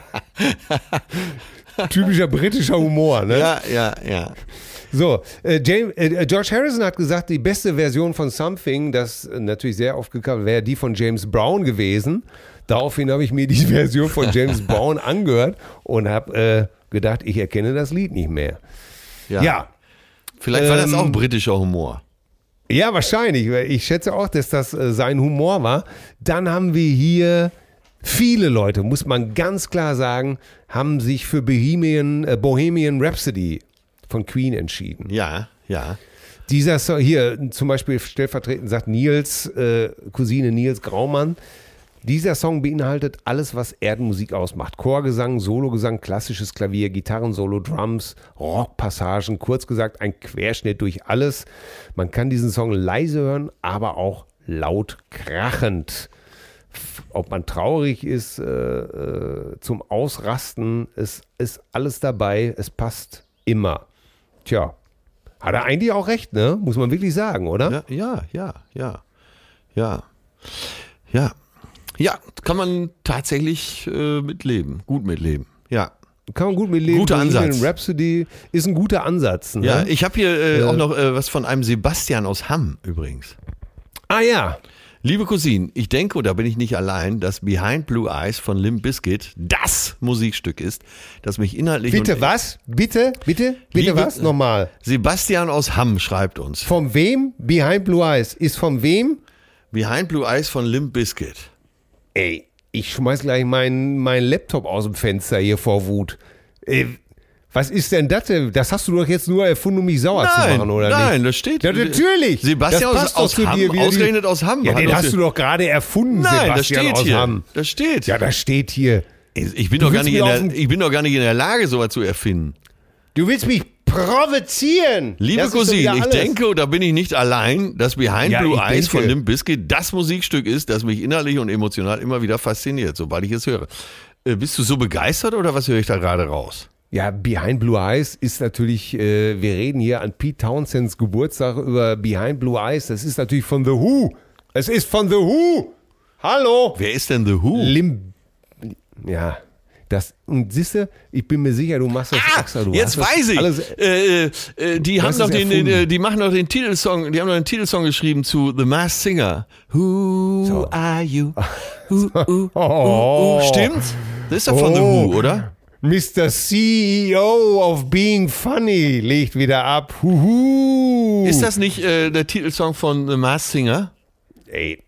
Typischer britischer Humor, ne? Ja, ja, ja. So, äh, James, äh, George Harrison hat gesagt, die beste Version von Something, das äh, natürlich sehr oft gecovert, wäre die von James Brown gewesen. Daraufhin habe ich mir die Version von James Brown angehört und habe äh, gedacht, ich erkenne das Lied nicht mehr. Ja. ja. Vielleicht war das auch britischer Humor. Ja, wahrscheinlich. Ich schätze auch, dass das äh, sein Humor war. Dann haben wir hier viele Leute, muss man ganz klar sagen, haben sich für Bohemian, äh, Bohemian Rhapsody von Queen entschieden. Ja, ja. Dieser Song, hier zum Beispiel stellvertretend sagt Nils, äh, Cousine Nils Graumann, dieser Song beinhaltet alles, was Erdenmusik ausmacht. Chorgesang, Sologesang, klassisches Klavier, Gitarrensolo, Drums, Rockpassagen, kurz gesagt ein Querschnitt durch alles. Man kann diesen Song leise hören, aber auch laut krachend. Ob man traurig ist, äh, äh, zum Ausrasten, es ist alles dabei, es passt immer. Tja, hat er eigentlich auch recht, ne? Muss man wirklich sagen, oder? Ja, ja, ja, ja, ja, ja. Ja, kann man tatsächlich äh, mitleben, gut mitleben, ja. Kann man gut mitleben. Guter Ansatz. Rhapsody ist ein guter Ansatz. Ne? Ja, ich habe hier äh, äh, auch noch äh, was von einem Sebastian aus Hamm übrigens. Ah ja. Liebe Cousine, ich denke, und da bin ich nicht allein, dass Behind Blue Eyes von Limp Bizkit das Musikstück ist, das mich inhaltlich... Bitte und was? Bitte? Bitte? Bitte Liebe, was? Nochmal. Sebastian aus Hamm schreibt uns. Von wem? Behind Blue Eyes. Ist von wem? Behind Blue Eyes von Limp Bizkit. Ey, ich schmeiß gleich meinen mein Laptop aus dem Fenster hier vor Wut. Ey, was ist denn das denn? Das hast du doch jetzt nur erfunden, um mich sauer Nein, zu machen, oder nein, nicht? Nein, das steht. Ja, natürlich. Sebastian das aus, passt doch aus zu Hamm, dir, wie ausgerechnet die, aus Hamm. Ja, den Hat hast das du doch gerade erfunden, Nein, Sebastian das steht aus hier. Hamm. Das steht. Ja, das steht hier. Ich bin, Du doch gar willst nicht in mir der, auf den- ich bin doch gar nicht in der Lage, sowas zu erfinden. Du willst mich provozieren. Liebe Das ist doch Cousine, wieder ich alles. denke, und da bin ich nicht allein, dass Behind Ja, Blue ich Eyes von denke. Limp Bizkit das Musikstück ist, das mich innerlich und emotional immer wieder fasziniert, sobald ich es höre. Äh, bist du so begeistert oder was höre ich da gerade raus? Ja, Behind Blue Eyes ist natürlich, äh, wir reden hier an Pete Townsends Geburtstag über Behind Blue Eyes. Das ist natürlich von The Who. Es ist von The Who. Hallo. Wer ist denn The Who? Lim ja, das, und siehste, ich bin mir sicher, du machst das Ah, extra. Du jetzt hast das weiß ich. Alles, Äh, äh, die haben hast noch es den, den, erfunden. äh, die machen noch den Titelsong, die haben noch den Titelsong geschrieben zu The Masked Singer. Who So. are you? Who, who, Oh. who, who. Stimmt's? Das ist doch von The Oh. Who, oder? Mister C E O of Being Funny legt wieder ab. Huhu. Ist das nicht äh, der Titelsong von The Masked Singer? Ey.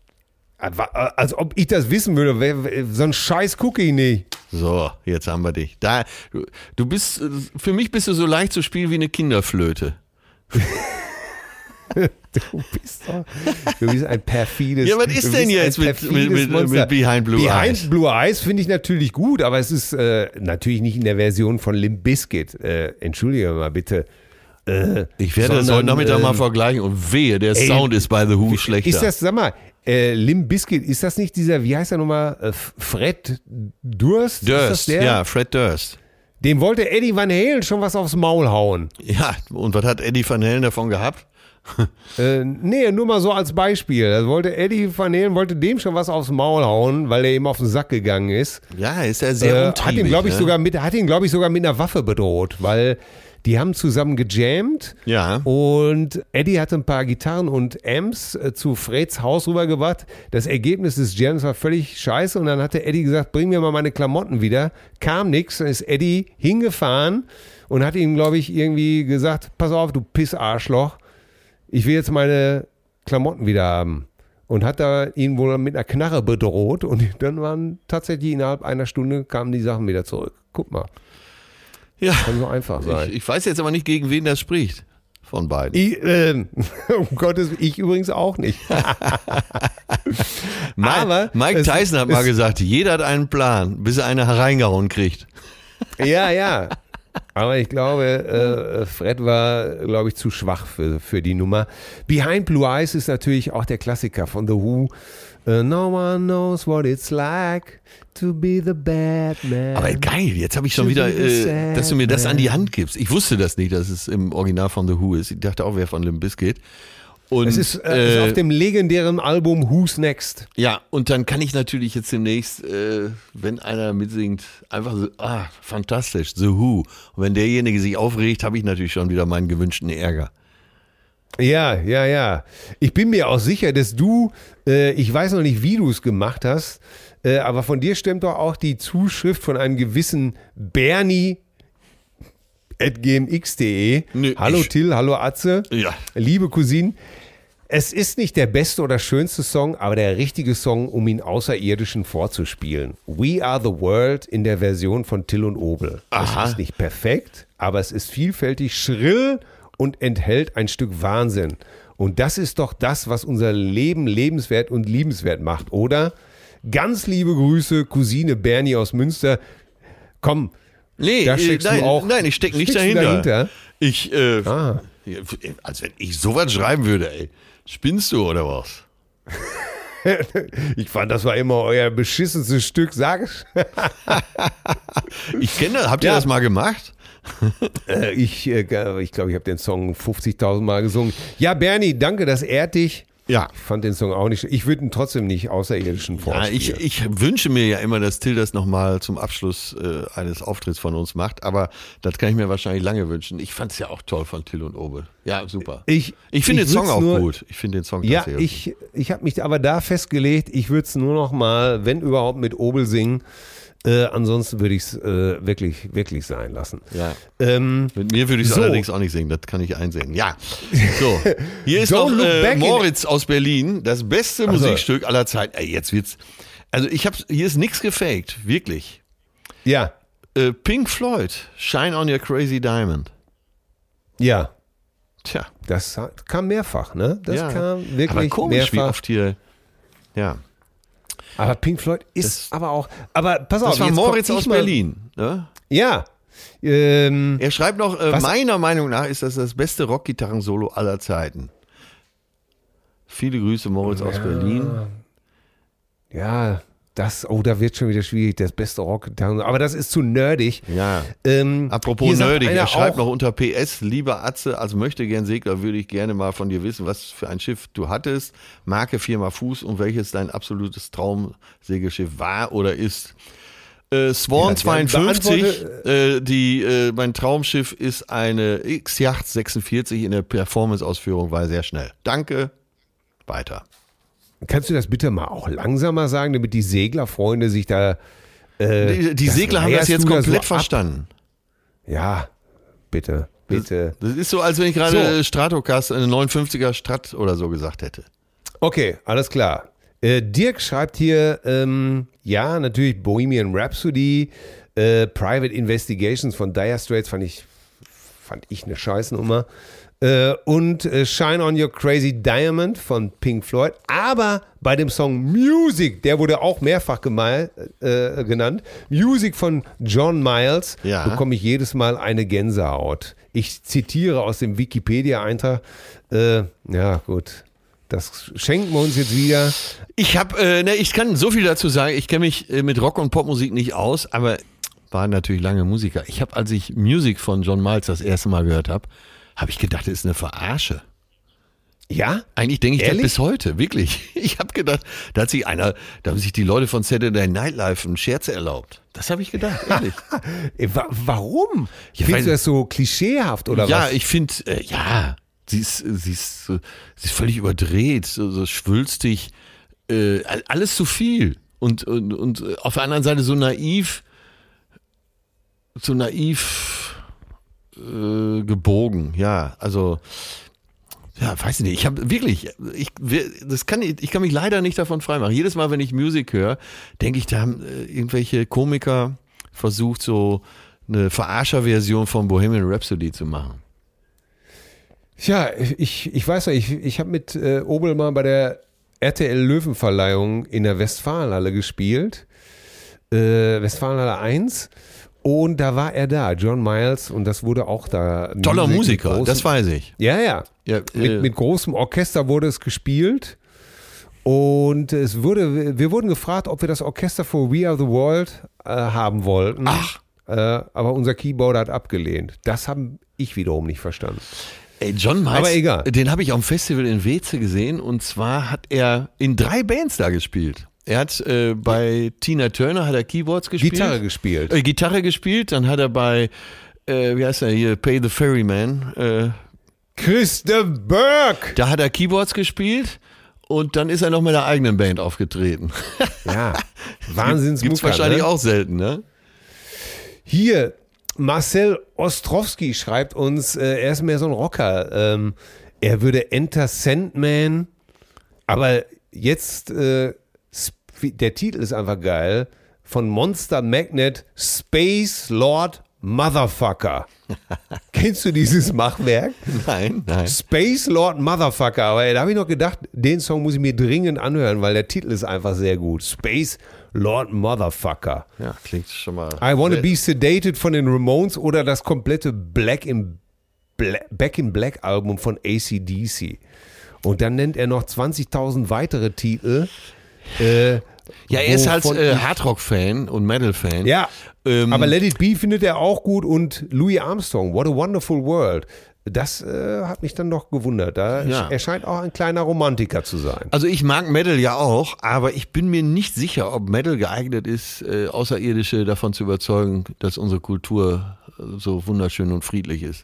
Als ob ich das wissen würde. Wer- So ein Scheiß gucke ich nicht. So, jetzt haben wir dich. Da, du, du bist, äh, für mich bist du so leicht zu spielen wie eine Kinderflöte. Du bist doch, du bist ein perfides. Ja, was ist du denn bist ein jetzt mit- perfides mit- mit- Monster. mit Behind Blue Behind Eyes? Blue Eyes finde ich natürlich gut, aber es ist äh, natürlich nicht in der Version von Limp Bizkit. Äh, entschuldige mal bitte. Äh, Ich werde das heute sondern, Nachmittag ähm, mal vergleichen und wehe, der ey, Sound ist bei The Who schlechter. Ist das, sag mal, äh, Limp Bizkit, ist das nicht dieser, wie heißt er nochmal, äh, Fred Durst? Ist das Durst, der? ja, Fred Durst. Dem wollte Eddie Van Halen schon was aufs Maul hauen. Ja, und was hat Eddie Van Halen davon gehabt? Äh, nee, nur mal so als Beispiel. Das wollte Eddie Van Halen, wollte dem schon was aufs Maul hauen, weil er ihm auf den Sack gegangen ist. Ja, ist er sehr Äh, umtriebig. hat ihn, glaube ich, ne? sogar mit, hat ihn, glaube ich, sogar mit einer Waffe bedroht, weil die haben zusammen gejammt. Ja. Und Eddie hatte ein paar Gitarren und Amps äh, zu Freds Haus rübergebracht. Das Ergebnis des Jams war völlig scheiße. Und dann hatte Eddie gesagt, bring mir mal meine Klamotten wieder. Kam nix. Dann ist Eddie hingefahren und hat ihm, glaube ich, irgendwie gesagt, pass auf, du Pissarschloch. Ich will jetzt meine Klamotten wieder haben. Und hat da ihn wohl mit einer Knarre bedroht. Und dann waren tatsächlich innerhalb einer Stunde kamen die Sachen wieder zurück. Guck mal, Ja, kann so einfach sein. ich, ich weiß jetzt aber nicht, gegen wen das spricht. Von beiden. Ich, ähm, um Gottes Willen, ich übrigens auch nicht. Ma- aber Mike es- Tyson hat mal es- gesagt, jeder hat einen Plan, bis er eine hereingehauen kriegt. Ja, ja. Aber ich glaube, äh, Fred war, glaube ich, zu schwach für, für die Nummer. Behind Blue Eyes ist natürlich auch der Klassiker von The Who. Uh, no one knows what it's like to be the bad man. Aber geil, jetzt habe ich schon wieder, äh, dass du mir das an die Hand gibst. Ich wusste das nicht, dass es im Original von The Who ist. Ich dachte auch, wer von Limp Bizkit. Und, es ist, äh, ist auf dem legendären Album Who's Next. Ja, und dann kann ich natürlich jetzt demnächst, äh, wenn einer mitsingt, einfach so, ah, fantastisch, The Who. Und wenn derjenige sich aufregt, habe ich natürlich schon wieder meinen gewünschten Ärger. Ja, ja, ja. Ich bin mir auch sicher, dass du, äh, ich weiß noch nicht, wie du es gemacht hast, äh, aber von dir stimmt doch auch die Zuschrift von einem gewissen Bernie at g m x punkt d e. Nee, hallo ich, Till, hallo Atze, ja. Liebe Cousine. Es ist nicht der beste oder schönste Song, aber der richtige Song, um ihn Außerirdischen vorzuspielen. We Are the World in der Version von Till und Obel. Aha. Es ist nicht perfekt, aber es ist vielfältig schrill und enthält ein Stück Wahnsinn. Und das ist doch das, was unser Leben lebenswert und liebenswert macht, oder? Ganz liebe Grüße, Cousine Bernie aus Münster. Komm, nee, da steckst nein, du auch. Nein, ich stecke nicht steckst du dahinter. dahinter. Ich, äh, Ah. als wenn ich sowas schreiben würde, ey. Spinnst du oder was? Ich fand, das war immer euer beschissenstes Stück, sag ich. Ich kenne das. Habt ihr Ja. das mal gemacht? Äh, ich äh, ich glaube, ich habe den Song fünfzigtausend Mal gesungen. Ja, Bernie, danke, das ehrt dich. Ja. Ich fand den Song auch nicht. Ich würde ihn trotzdem nicht Außerirdischen Ja, vorspielen. ich, ich wünsche mir ja immer, dass Till das nochmal zum Abschluss äh, eines Auftritts von uns macht, aber das kann ich mir wahrscheinlich lange wünschen. Ich fand es ja auch toll von Till und Obel. Ja, super. Ich, Ich finde ich den Song würd's auch nur, gut. Ich finde den Song Ja, tatsächlich ich, ich habe mich aber da festgelegt, ich würde es nur noch mal, wenn überhaupt, mit Obel singen. Äh, ansonsten würde ich es äh, wirklich, wirklich sein lassen. Ja. Ähm, Mit mir würde ich es So. allerdings auch nicht singen, das kann ich einsehen. Ja, so. Hier ist Don't noch look äh, back in- Moritz aus Berlin, das beste Ach so. Musikstück aller Zeiten. Ey, jetzt wird's. Also ich hab's, hier ist nichts gefaked, wirklich. ja, Äh, Pink Floyd, Shine on Your Crazy Diamond. ja, Tja, das hat- kam mehrfach, ne? Das ja. kam wirklich aber komisch, wie mehrfach. oft hier. Ja, Aber Pink Floyd ist Das- aber auch. Aber pass auf, das war jetzt Moritz komm ich aus mal- Berlin. Ne? Ja. Ähm, Er schreibt noch, äh, Was? meiner Meinung nach ist das das beste Rockgitarren-Solo aller Zeiten. Viele Grüße, Moritz aus Berlin. ja, das, oh, da wird schon wieder schwierig, das beste Rock. Aber das ist zu nerdig. Ja. Ähm, Apropos hier sagt nerdig, einer er schreibt auch, noch unter P S, lieber Atze, als Möchtegern-Segler würde ich gerne mal von dir wissen, was für ein Schiff du hattest, Marke, Firma, Fuß und welches dein absolutes Traumsegelschiff war oder ist. Äh, Swan Ja, zweiundfünfzig, beantworte- äh, die, äh, mein Traumschiff ist eine X-Yacht sechsundvierzig in der Performance-Ausführung, war sehr schnell. Danke, weiter. Kannst du das bitte mal auch langsamer sagen, damit die Seglerfreunde sich da. Äh, Die, die das Segler haben das leierst jetzt du da komplett so ab? verstanden. Ja, bitte, bitte. Das ist so, als wenn ich gerade So. Stratocaster, eine neunundfünfziger Strat oder so gesagt hätte. Okay, alles klar. Äh, Dirk schreibt hier, ähm, ja, natürlich Bohemian Rhapsody, äh, Private Investigations von Dire Straits fand ich, fand ich eine Scheißnummer. Äh, und äh, Shine on Your Crazy Diamond von Pink Floyd. Aber bei dem Song Music, der wurde auch mehrfach gemein, äh, genannt, Music von John Miles, Ja. bekomme ich jedes Mal eine Gänsehaut. Ich zitiere aus dem Wikipedia-Eintrag. Äh, ja, gut. Das schenken wir uns jetzt wieder. Ich habe, äh, ne, ich kann so viel dazu sagen. Ich kenne mich äh, mit Rock- und Popmusik nicht aus, aber war natürlich lange Musiker. Ich habe, als ich Music von John Miles das erste Mal gehört habe, habe ich gedacht, das ist eine Verarsche. Ja? Eigentlich denke ich Ehrlich? das bis heute, wirklich. Ich habe gedacht, da hat sich einer, da haben sich die Leute von Saturday Night Live einen Scherz erlaubt. Das habe ich gedacht, ehrlich. Äh, wa- Warum? Ja, Findest weil- du das so klischeehaft oder ja, was? ich finde, äh, ja, sie ist, sie ist, so- sie ist völlig überdreht, so, so schwülstig, äh, alles zu viel. Und, und, und auf der anderen Seite so naiv, so naiv äh, gebogen, ja, also ja, weiß ich nicht, ich habe wirklich, ich, das kann, ich ich kann mich leider nicht davon freimachen. Jedes Mal, wenn ich Musik höre, denke ich, da haben äh, irgendwelche Komiker versucht, so eine Verarscher-Version von Bohemian Rhapsody zu machen. Ja, ich, ich weiß ja, ich, ich habe mit äh, Obel mal bei der R T L-Löwenverleihung in der Westfalenhalle gespielt. Äh, Westfalenhalle eins. Und da war er da, John Miles, und das wurde auch da. Toller Musiker, großen, das weiß ich. Ja, ja. ja äh, mit, mit großem Orchester wurde es gespielt. Und es wurde, wir wurden gefragt, ob wir das Orchester for We Are the World äh, haben wollten. Ach. Äh, aber unser Keyboarder hat abgelehnt. Das habe ich wiederum nicht verstanden. Ey, John Miles, aber egal. Den habe ich auf dem Festival in Weze gesehen. Und zwar hat er in drei Bands da gespielt. Er hat äh, bei Tina Turner hat er Keyboards gespielt. Gitarre gespielt. Äh, Gitarre gespielt. Dann hat er bei, äh, wie heißt er hier, Pay the Ferryman. Äh, Christa Burke. Da hat er Keyboards gespielt. Und dann ist er noch mit einer eigenen Band aufgetreten. Ja, Wahnsinnsmucker. Gibt's wahrscheinlich ne? auch selten, ne? Hier, Marcel Ostrowski schreibt uns, äh, er ist mehr so ein Rocker. Ähm, er würde Enter Sandman, aber jetzt, äh, der Titel ist einfach geil, von Monster Magnet, Space Lord Motherfucker. Kennst du dieses Machwerk? Nein, nein. Space Lord Motherfucker, aber da habe ich noch gedacht, den Song muss ich mir dringend anhören, weil der Titel ist einfach sehr gut. Space Lord Motherfucker. Ja, klingt schon mal. I Wanna Be Sedated von den Ramones oder das komplette Black in Black, Back in Black Album von A C D C. Und dann nennt er noch zwanzigtausend weitere Titel. Äh, ja, er ist halt äh, Hardrock-Fan und Metal-Fan. Ja, ähm, aber Let It Be findet er auch gut und Louis Armstrong, What a Wonderful World. Das äh, hat mich dann doch gewundert. Da Ja. Er scheint auch ein kleiner Romantiker zu sein. Also ich mag Metal ja auch, aber ich bin mir nicht sicher, ob Metal geeignet ist, äh, Außerirdische davon zu überzeugen, dass unsere Kultur so wunderschön und friedlich ist.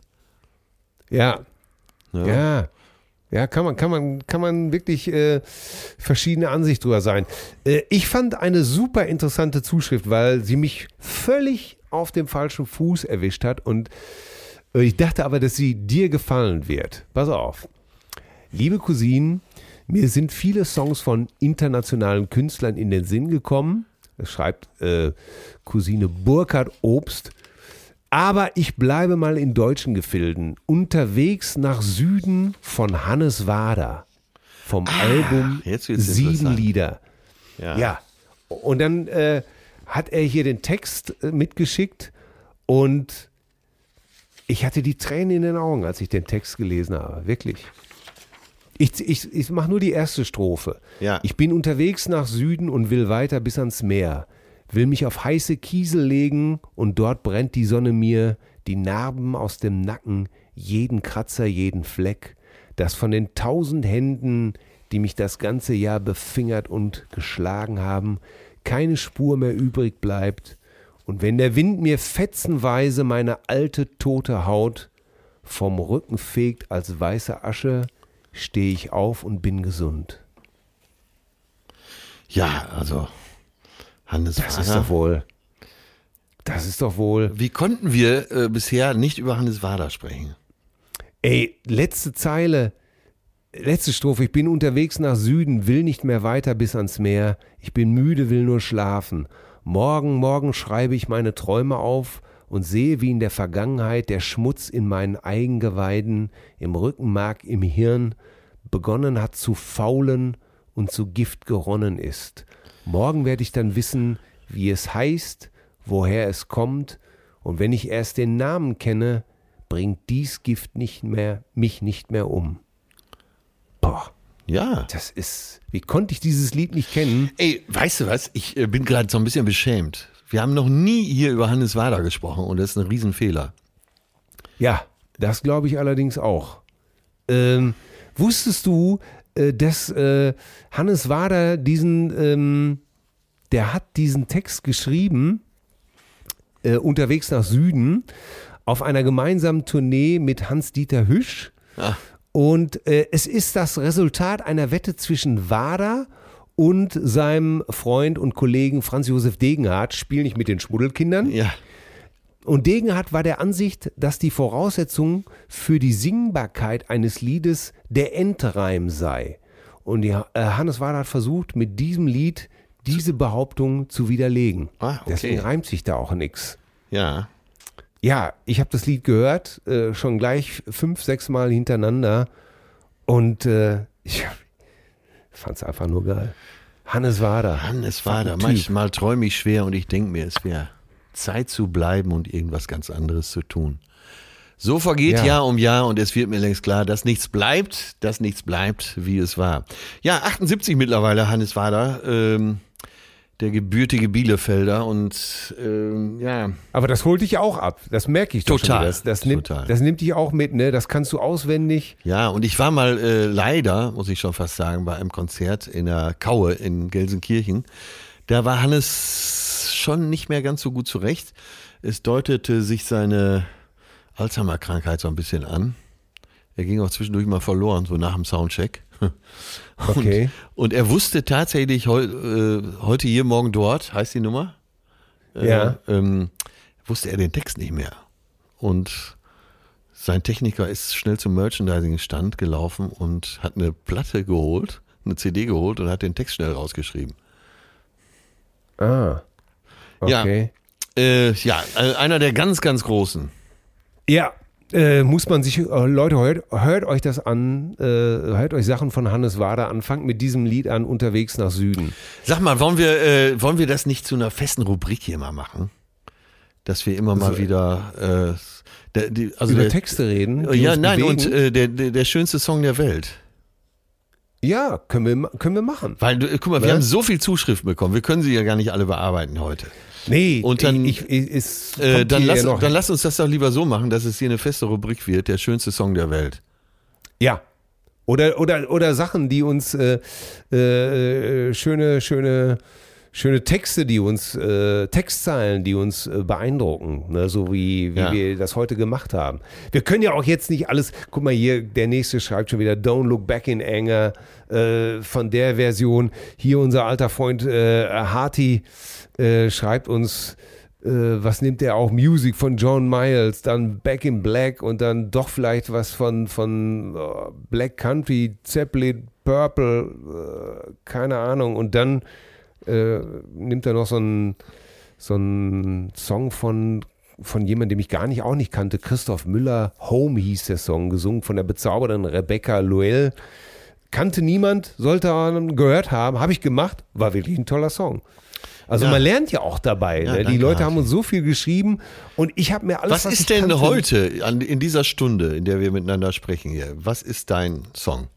Ja, Ja. ja. Ja, kann man, kann man, kann man wirklich äh, verschiedene Ansichten drüber sein. Äh, ich fand eine super interessante Zuschrift, weil sie mich völlig auf dem falschen Fuß erwischt hat und äh, ich dachte aber, dass sie dir gefallen wird. Pass auf. Liebe Cousinen, mir sind viele Songs von internationalen Künstlern in den Sinn gekommen. Das schreibt äh, Cousine Burkhard Obst. Aber ich bleibe mal in deutschen Gefilden. Unterwegs nach Süden von Hannes Wader. Vom Ah, Album jetzt wird's Sieben interessant. Lieder. Ja. Ja. Und dann äh, hat er hier den Text äh, mitgeschickt und ich hatte die Tränen in den Augen, als ich den Text gelesen habe. Wirklich. Ich, ich, ich mache nur die erste Strophe. Ja. Ich bin unterwegs nach Süden und will weiter bis ans Meer. Will mich auf heiße Kiesel legen und dort brennt die Sonne mir die Narben aus dem Nacken, jeden Kratzer, jeden Fleck, dass von den tausend Händen, die mich das ganze Jahr befingert und geschlagen haben, keine Spur mehr übrig bleibt. Und wenn der Wind mir fetzenweise meine alte, tote Haut vom Rücken fegt als weiße Asche, stehe ich auf und bin gesund. Ja, also Hannes Das Wader. ist doch wohl. Das ist doch wohl. Wie konnten wir äh, bisher nicht über Hannes Wader sprechen? Ey, letzte Zeile, letzte Strophe. Ich bin unterwegs nach Süden, will nicht mehr weiter bis ans Meer. Ich bin müde, will nur schlafen. Morgen, morgen schreibe ich meine Träume auf und sehe, wie in der Vergangenheit der Schmutz in meinen Eigengeweiden, im Rückenmark, im Hirn begonnen hat zu faulen und zu Gift geronnen ist. Morgen werde ich dann wissen, wie es heißt, woher es kommt, und wenn ich erst den Namen kenne, bringt dies Gift nicht mehr, mich nicht mehr um. Boah, Ja. das ist, wie konnte ich dieses Lied nicht kennen? Ey, weißt du was? Ich äh, bin gerade so ein bisschen beschämt. Wir haben noch nie hier über Hannes Wader gesprochen und das ist ein Riesenfehler. Ja, das glaube ich allerdings auch. Ähm, wusstest du, äh, dass äh, Hannes Wader diesen, ähm, der hat diesen Text geschrieben, äh, unterwegs nach Süden, auf einer gemeinsamen Tournee mit Hans-Dieter Hüsch. Ah. Und äh, es ist das Resultat einer Wette zwischen Wader und seinem Freund und Kollegen Franz Josef Degenhardt, Spiel nicht mit den Schmuddelkindern. Ja. Und Degenhardt war der Ansicht, dass die Voraussetzung für die Singbarkeit eines Liedes der Endreim sei. Und die, äh, Hannes Wader hat versucht, mit diesem Lied diese Behauptung zu widerlegen. Ah, okay. Deswegen reimt sich da auch nichts. Ja. Ja, ich habe das Lied gehört, äh, schon gleich fünf, sechs Mal hintereinander und äh, ich fand es einfach nur geil. Hannes Wader. Hannes War ein Wader. Typ. Manchmal träume ich schwer und ich denke mir, es wäre Zeit zu bleiben und irgendwas ganz anderes zu tun. So vergeht Ja. Jahr um Jahr und es wird mir längst klar, dass nichts bleibt, dass nichts bleibt, wie es war. Ja, achtundsiebzig mittlerweile, Hannes Wader, ähm, der gebürtige Bielefelder und ähm, ja. Aber das holt dich auch ab, das merke ich doch Total, schon. Das, das, nimmt, total. das nimmt dich auch mit, ne? Das kannst du auswendig. Ja, und ich war mal äh, leider, muss ich schon fast sagen, bei einem Konzert in der Kaue in Gelsenkirchen. Da war Hannes schon nicht mehr ganz so gut zurecht. Es deutete sich seine Alzheimer-Krankheit so ein bisschen an. Er ging auch zwischendurch mal verloren, so nach dem Soundcheck. Und, Okay. und er wusste tatsächlich heu, äh, heute hier, morgen dort, heißt die Nummer. Äh, Ja. Ähm, wusste er den Text nicht mehr. Und sein Techniker ist schnell zum Merchandising-Stand gelaufen und hat eine Platte geholt, eine C D geholt und hat den Text schnell rausgeschrieben. Ah. Okay. Äh, ja, äh, einer der ganz, ganz Großen. Ja, äh, muss man sich, äh, Leute, hört, hört euch das an, äh, hört euch Sachen von Hannes Wader an, fangt mit diesem Lied an, Unterwegs nach Süden. Sag mal, wollen wir, äh, wollen wir das nicht zu einer festen Rubrik hier mal machen? Dass wir immer mal Also, wieder äh, der, die, also Über der, Texte reden. die Ja, uns nein, bewegen. und äh, der, der, der schönste Song der Welt. Ja, können wir, ma- können wir machen. Weil, du, guck mal, wir Ne? haben so viel Zuschriften bekommen, wir können sie ja gar nicht alle bearbeiten heute. Nee, Und dann- ich, ich, es Äh, kommt dann, hier lass, ja noch. dann lass uns das doch lieber so machen, dass es hier eine feste Rubrik wird, der schönste Song der Welt. Ja. Oder, oder, oder Sachen, die uns äh, äh, schöne, schöne, schöne Texte, die uns, äh, Textzeilen, die uns äh, beeindrucken, ne? So wie, wie Ja. wir das heute gemacht haben. Wir können ja auch jetzt nicht alles, guck mal hier, der nächste schreibt schon wieder Don't Look Back in Anger, äh, von der Version. Hier unser alter Freund äh, Harty äh, schreibt uns, äh, was nimmt er auch? Music von John Miles, dann Back in Black und dann doch vielleicht was von, von uh, Black Country, Zeppelin, Purple, äh, keine Ahnung. Und dann äh, nimmt er noch so einen so einen Song von, von jemandem, den ich gar nicht auch nicht kannte, Christoph Müller, Home hieß der Song, gesungen von der bezaubernden Rebecca Loel. Kannte niemand, sollte man gehört haben, habe ich gemacht, war wirklich ein toller Song. Also Ja. man lernt ja auch dabei. Ja, Ne? Die danke, Leute Hartwig. haben uns so viel geschrieben und ich habe mir alles, Was, was ist ich denn kannte, heute, an, in dieser Stunde, in der wir miteinander sprechen hier, was ist dein Song?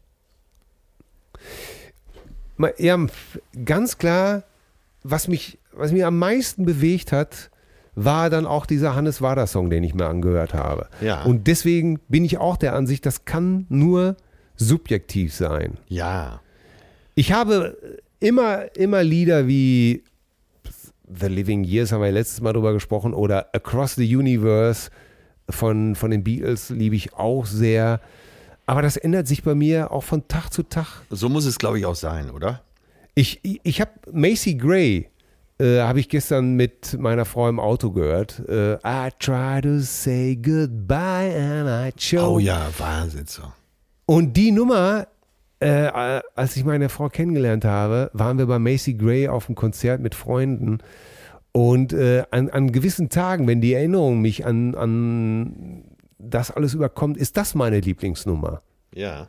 Ma- Ja, ganz klar, was mich, was mich am meisten bewegt hat, war dann auch dieser Hannes Wader-Song, den ich mir angehört habe. Ja. Und deswegen bin ich auch der Ansicht, das kann nur subjektiv sein. Ja. Ich habe immer, immer Lieder wie The Living Years, haben wir letztes Mal drüber gesprochen, oder Across the Universe von, von den Beatles liebe ich auch sehr. Aber das ändert sich bei mir auch von Tag zu Tag. So muss es, glaube ich, auch sein, oder? Ich, ich, ich habe Macy Gray, äh, habe ich gestern mit meiner Frau im Auto gehört. Äh, I try to say goodbye and I choke. Oh ja, Wahnsinn so. Und die Nummer, äh, äh, als ich meine Frau kennengelernt habe, waren wir bei Macy Gray auf einem Konzert mit Freunden. Und äh, an, an gewissen Tagen, wenn die Erinnerung mich an, an das alles überkommt, ist das meine Lieblingsnummer. Ja.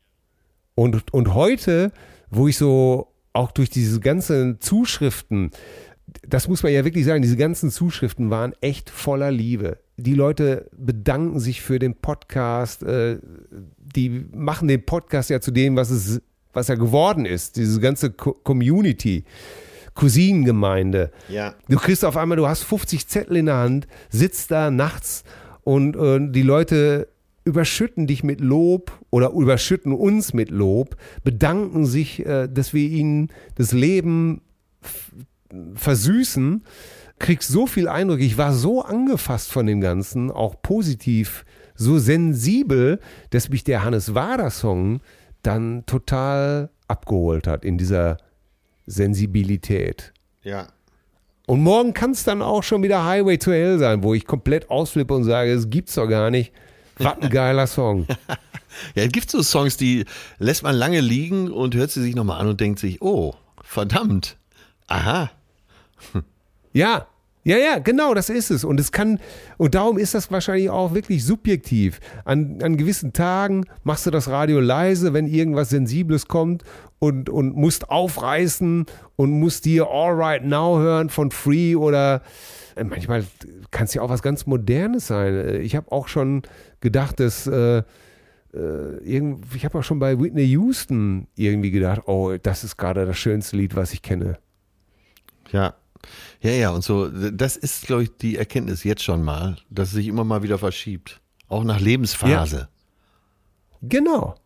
Und, und heute, wo ich so auch durch diese ganzen Zuschriften, das muss man ja wirklich sagen, diese ganzen Zuschriften waren echt voller Liebe. Die Leute bedanken sich für den Podcast, äh, die machen den Podcast ja zu dem, was es, was er geworden ist, diese ganze Co- Community, Cousinengemeinde. Ja. Du kriegst auf einmal, du hast fünfzig Zettel in der Hand, sitzt da nachts und äh, die Leute überschütten dich mit Lob oder überschütten uns mit Lob, bedanken sich, äh, dass wir ihnen das Leben f- versüßen, kriegst so viel Eindruck. Ich war so angefasst von dem Ganzen, auch positiv, so sensibel, dass mich der Hannes Wader-Song dann total abgeholt hat in dieser Sensibilität. Ja. Und morgen kann es dann auch schon wieder Highway to Hell sein, wo ich komplett ausflippe und sage, es gibt's doch gar nicht. Was ein geiler Song. Ja, es gibt so Songs, die lässt man lange liegen und hört sie sich nochmal an und denkt sich, oh, verdammt. Aha. Ja, Ja, ja, genau, das ist es. Und es kann, und darum ist das wahrscheinlich auch wirklich subjektiv. An, an gewissen Tagen machst du das Radio leise, wenn irgendwas Sensibles kommt und, und musst aufreißen und musst dir All Right Now hören von Free oder manchmal kann es ja auch was ganz Modernes sein. Ich habe auch schon gedacht, dass äh, ich habe auch schon bei Whitney Houston irgendwie gedacht, oh, das ist gerade das schönste Lied, was ich kenne. Ja. Ja, ja, und so, das ist, glaube ich, die Erkenntnis jetzt schon mal, dass es sich immer mal wieder verschiebt. Auch nach Lebensphase. Ja. Genau.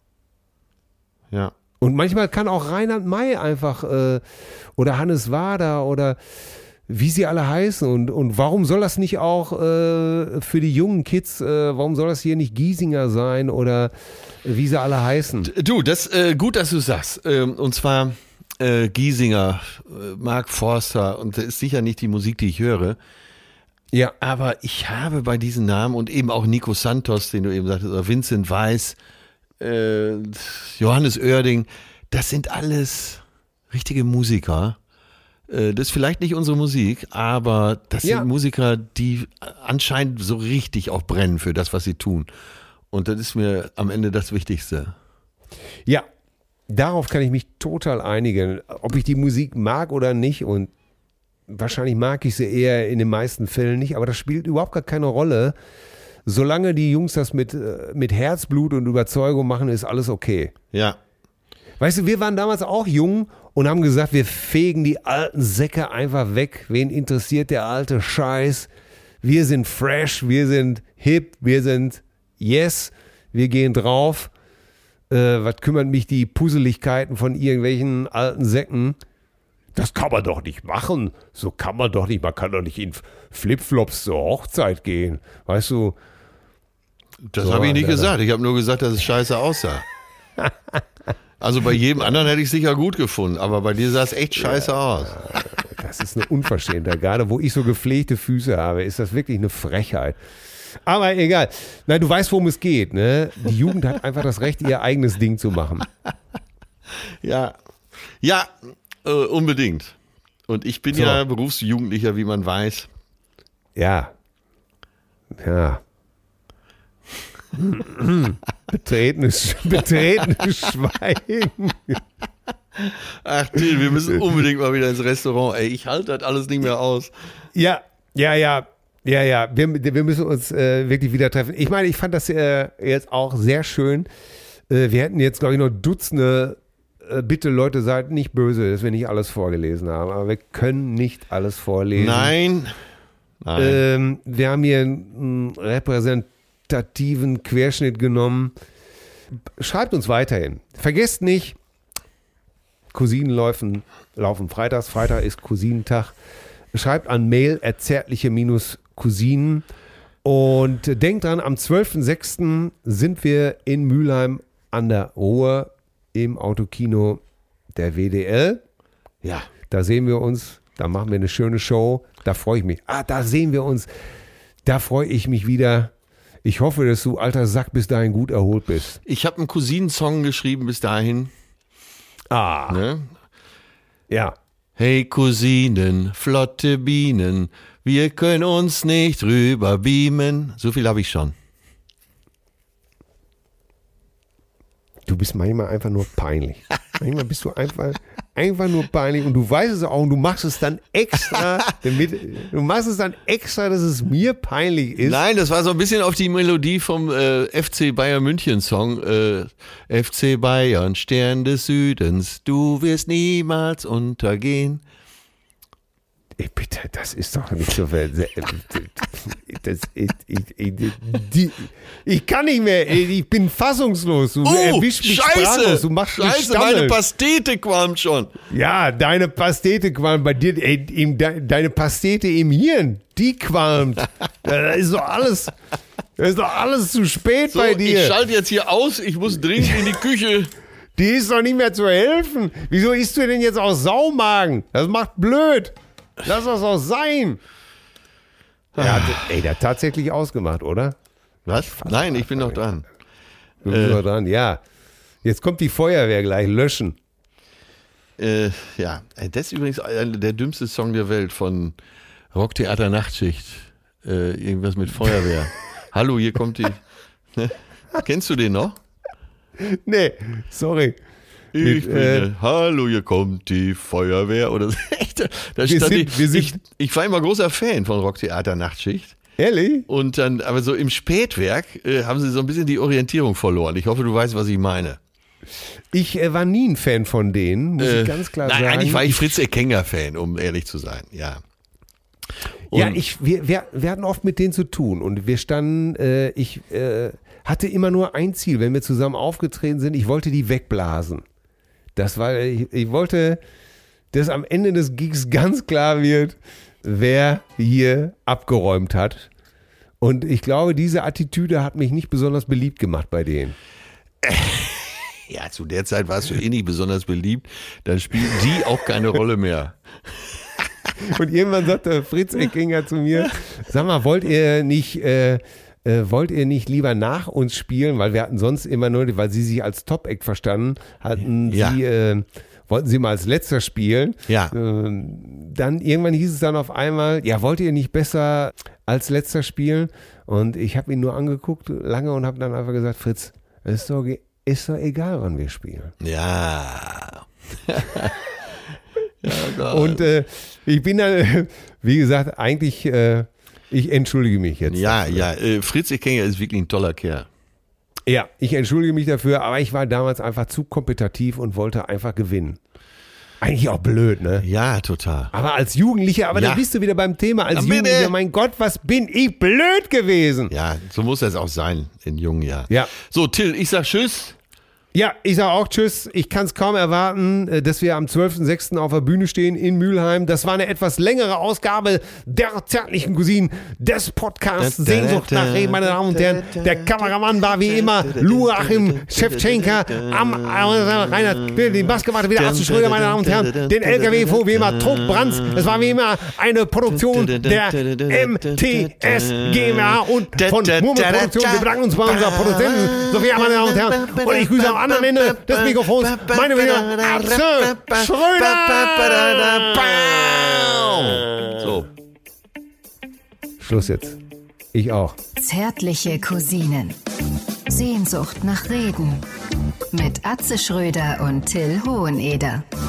Ja. Und manchmal kann auch Reinhard May einfach äh, oder Hannes Wader oder wie sie alle heißen. Und, und warum soll das nicht auch äh, für die jungen Kids, äh, warum soll das hier nicht Giesinger sein oder wie sie alle heißen? Du, das äh, gut, dass du sagst. Ähm, und zwar Äh, Giesinger, äh, Mark Forster, und das ist sicher nicht die Musik, die ich höre. Ja. Aber ich habe bei diesen Namen und eben auch Nico Santos, den du eben sagtest, oder Vincent Weiss, äh, Johannes Oerding, das sind alles richtige Musiker. Äh, das ist vielleicht nicht unsere Musik, aber das ja. sind Musiker, die anscheinend so richtig auch brennen für das, was sie tun. Und das ist mir am Ende das Wichtigste. Ja. Darauf kann ich mich total einigen, ob ich die Musik mag oder nicht, und wahrscheinlich mag ich sie eher in den meisten Fällen nicht, aber das spielt überhaupt gar keine Rolle. Solange die Jungs das mit, mit Herzblut und Überzeugung machen, ist alles okay. Ja. Weißt du, wir waren damals auch jung und haben gesagt, wir fegen die alten Säcke einfach weg. Wen interessiert der alte Scheiß? Wir sind fresh, wir sind hip, wir sind yes, wir gehen drauf. Äh, was kümmern mich die Pusseligkeiten von irgendwelchen alten Säcken? Das kann man doch nicht machen. So kann man doch nicht. Man kann doch nicht in Flipflops zur Hochzeit gehen. Weißt du? Das so, habe ich nicht Alter. gesagt. Ich habe nur gesagt, dass es scheiße aussah. Also bei jedem anderen hätte ich es sicher gut gefunden, aber bei dir sah es echt scheiße ja, aus. Das ist eine Unverschämtheit. Gerade wo ich so gepflegte Füße habe, ist das wirklich eine Frechheit. Aber egal. Nein, du weißt, worum es geht, ne? Die Jugend hat einfach das Recht, ihr eigenes Ding zu machen. Ja, ja, äh, unbedingt. Und ich bin so. ja Berufsjugendlicher, wie man weiß. Ja. Ja. Betretenes, betretenes Schweigen. Ach, Till, wir müssen unbedingt mal wieder ins Restaurant. Ey, ich halte das alles nicht mehr aus. Ja, ja, ja. Ja, ja, wir, wir müssen uns äh, wirklich wieder treffen. Ich meine, ich fand das äh, jetzt auch sehr schön. Äh, wir hätten jetzt, glaube ich, noch Dutzende, äh, bitte Leute, seid nicht böse, dass wir nicht alles vorgelesen haben, aber wir können nicht alles vorlesen. Nein. Nein. Ähm, wir haben hier einen repräsentativen Querschnitt genommen. Schreibt uns weiterhin. Vergesst nicht, Cousinen laufen, laufen freitags. Freitag ist Cousinentag. Schreibt an mail at zärtliche-cousinen und denkt dran, am zwölften sechsten sind wir in Mülheim an der Ruhr im Autokino der W D L. Ja. Da sehen wir uns, da machen wir eine schöne Show, da freue ich mich. Ah, da sehen wir uns, da freue ich mich wieder. Ich hoffe, dass du, alter Sack, bis dahin gut erholt bist. Ich habe einen Cousinen-Song geschrieben bis dahin. Ah. Ne? Ja. Hey Cousinen, flotte Bienen, wir können uns nicht rüber beamen. So viel habe ich schon. Du bist manchmal einfach nur peinlich. Manchmal bist du einfach, einfach nur peinlich und du weißt es auch und du machst es dann extra, damit, du machst es dann extra, dass es mir peinlich ist. Nein, das war so ein bisschen auf die Melodie vom äh, F C Bayern München Song. Äh, F C Bayern, Stern des Südens, du wirst niemals untergehen. Ey, bitte, das ist doch nicht so. Das, ich, ich, ich, die, ich kann nicht mehr, ich bin fassungslos. Du oh, erwischst mich sprachlos. Du machst mich Scheiße, meine Pastete qualmt schon. Ja, deine Pastete qualmt bei dir, ey, im, deine Pastete im Hirn, die qualmt. Da ist doch alles, da ist doch alles zu spät so, bei dir. Ich schalte jetzt hier aus, ich muss dringend in die Küche. Die ist doch nicht mehr zu helfen. Wieso isst du denn jetzt aus Saumagen? Das macht blöd. Lass das auch sein. Er hat, ey, der hat tatsächlich ausgemacht, oder? Was? Nein, ich bin noch dran. Du bist Äh. noch dran, ja. Jetzt kommt die Feuerwehr gleich, löschen. Äh, ja, das ist übrigens der dümmste Song der Welt von Rocktheater Nachtschicht. Äh, irgendwas mit Feuerwehr. Hallo, hier kommt die. Ne? Kennst du den noch? Nee, sorry. Ich Mit, bin äh, der, Hallo, hier kommt die Feuerwehr. Oder echt, da Wir stand sind- ich, wir sind- ich, ich war immer großer Fan von Rocktheater Nachtschicht. Ehrlich? Und dann, aber so im Spätwerk äh, haben sie so ein bisschen die Orientierung verloren. Ich hoffe, du weißt, was ich meine. Ich äh, war nie ein Fan von denen, muss Äh, ich ganz klar nein, sagen. eigentlich war ich Fritz Eckenger-Fan, um ehrlich zu sein, ja. Ja, Und- ich, wir, wir, wir hatten oft mit denen zu tun und wir standen, äh, ich äh, hatte immer nur ein Ziel, wenn wir zusammen aufgetreten sind, ich wollte die wegblasen. Das war, ich, ich wollte, dass am Ende des Gigs ganz klar wird, wer hier abgeräumt hat. Und ich glaube, diese Attitüde hat mich nicht besonders beliebt gemacht bei denen. Ja, zu der Zeit warst du eh nicht besonders beliebt, dann spielen die auch keine Rolle mehr. Und irgendwann sagte Fritz Eckinger zu mir, sag mal, wollt ihr nicht, äh, äh, wollt ihr nicht lieber nach uns spielen? Weil wir hatten sonst immer nur, weil sie sich als Top-Act verstanden, hatten Ja. sie, äh, wollten sie mal als letzter spielen. Ja. Ähm, dann irgendwann hieß es dann auf einmal, ja, wollt ihr nicht besser als letzter spielen? Und ich habe ihn nur angeguckt lange und habe dann einfach gesagt, Fritz, ist doch, ge- ist doch egal, wann wir spielen. Ja. ja Gott. Und äh, ich bin dann, wie gesagt, eigentlich, äh, ich entschuldige mich jetzt. ja, dafür. ja, äh, Fritz Eckenger ist wirklich ein toller Kerl. Ja, ich entschuldige mich dafür, aber ich war damals einfach zu kompetitiv und wollte einfach gewinnen. Eigentlich auch blöd, ne? Ja, total. Aber als Jugendlicher, aber Ja. dann bist du wieder beim Thema. Als Na, bitte. Jugendlicher, mein Gott, was bin ich blöd gewesen. Ja, so muss das auch sein in jungen Jahren. Ja. So, Till, ich sag Tschüss. Ja, ich sage auch Tschüss. Ich kann es kaum erwarten, äh, dass wir am zwölften sechsten auf der Bühne stehen in Mülheim. Das war eine etwas längere Ausgabe der zärtlichen Cousinen des Podcasts Sehnsucht nach Reden, meine Damen und Herren. Der Kameramann war wie immer Luachim Schewtschenka. Am äh, Reinhard, den Basketball wieder Arzt Schröder, meine Damen und Herren. Den L K W fuhr wie immer Trug Brands. Es war wie immer eine Produktion der M T S GmbH und von Murmel Produktion. Wir bedanken uns bei unserer Produzentin Sophia, meine Damen und Herren. Und ich grüße am anderen Ende des Mikrofons meine wieder Atze Schröder. So. Schluss jetzt. Ich auch. Zärtliche Cousinen. Sehnsucht nach Reden. Mit Atze Schröder und Till Hoheneder.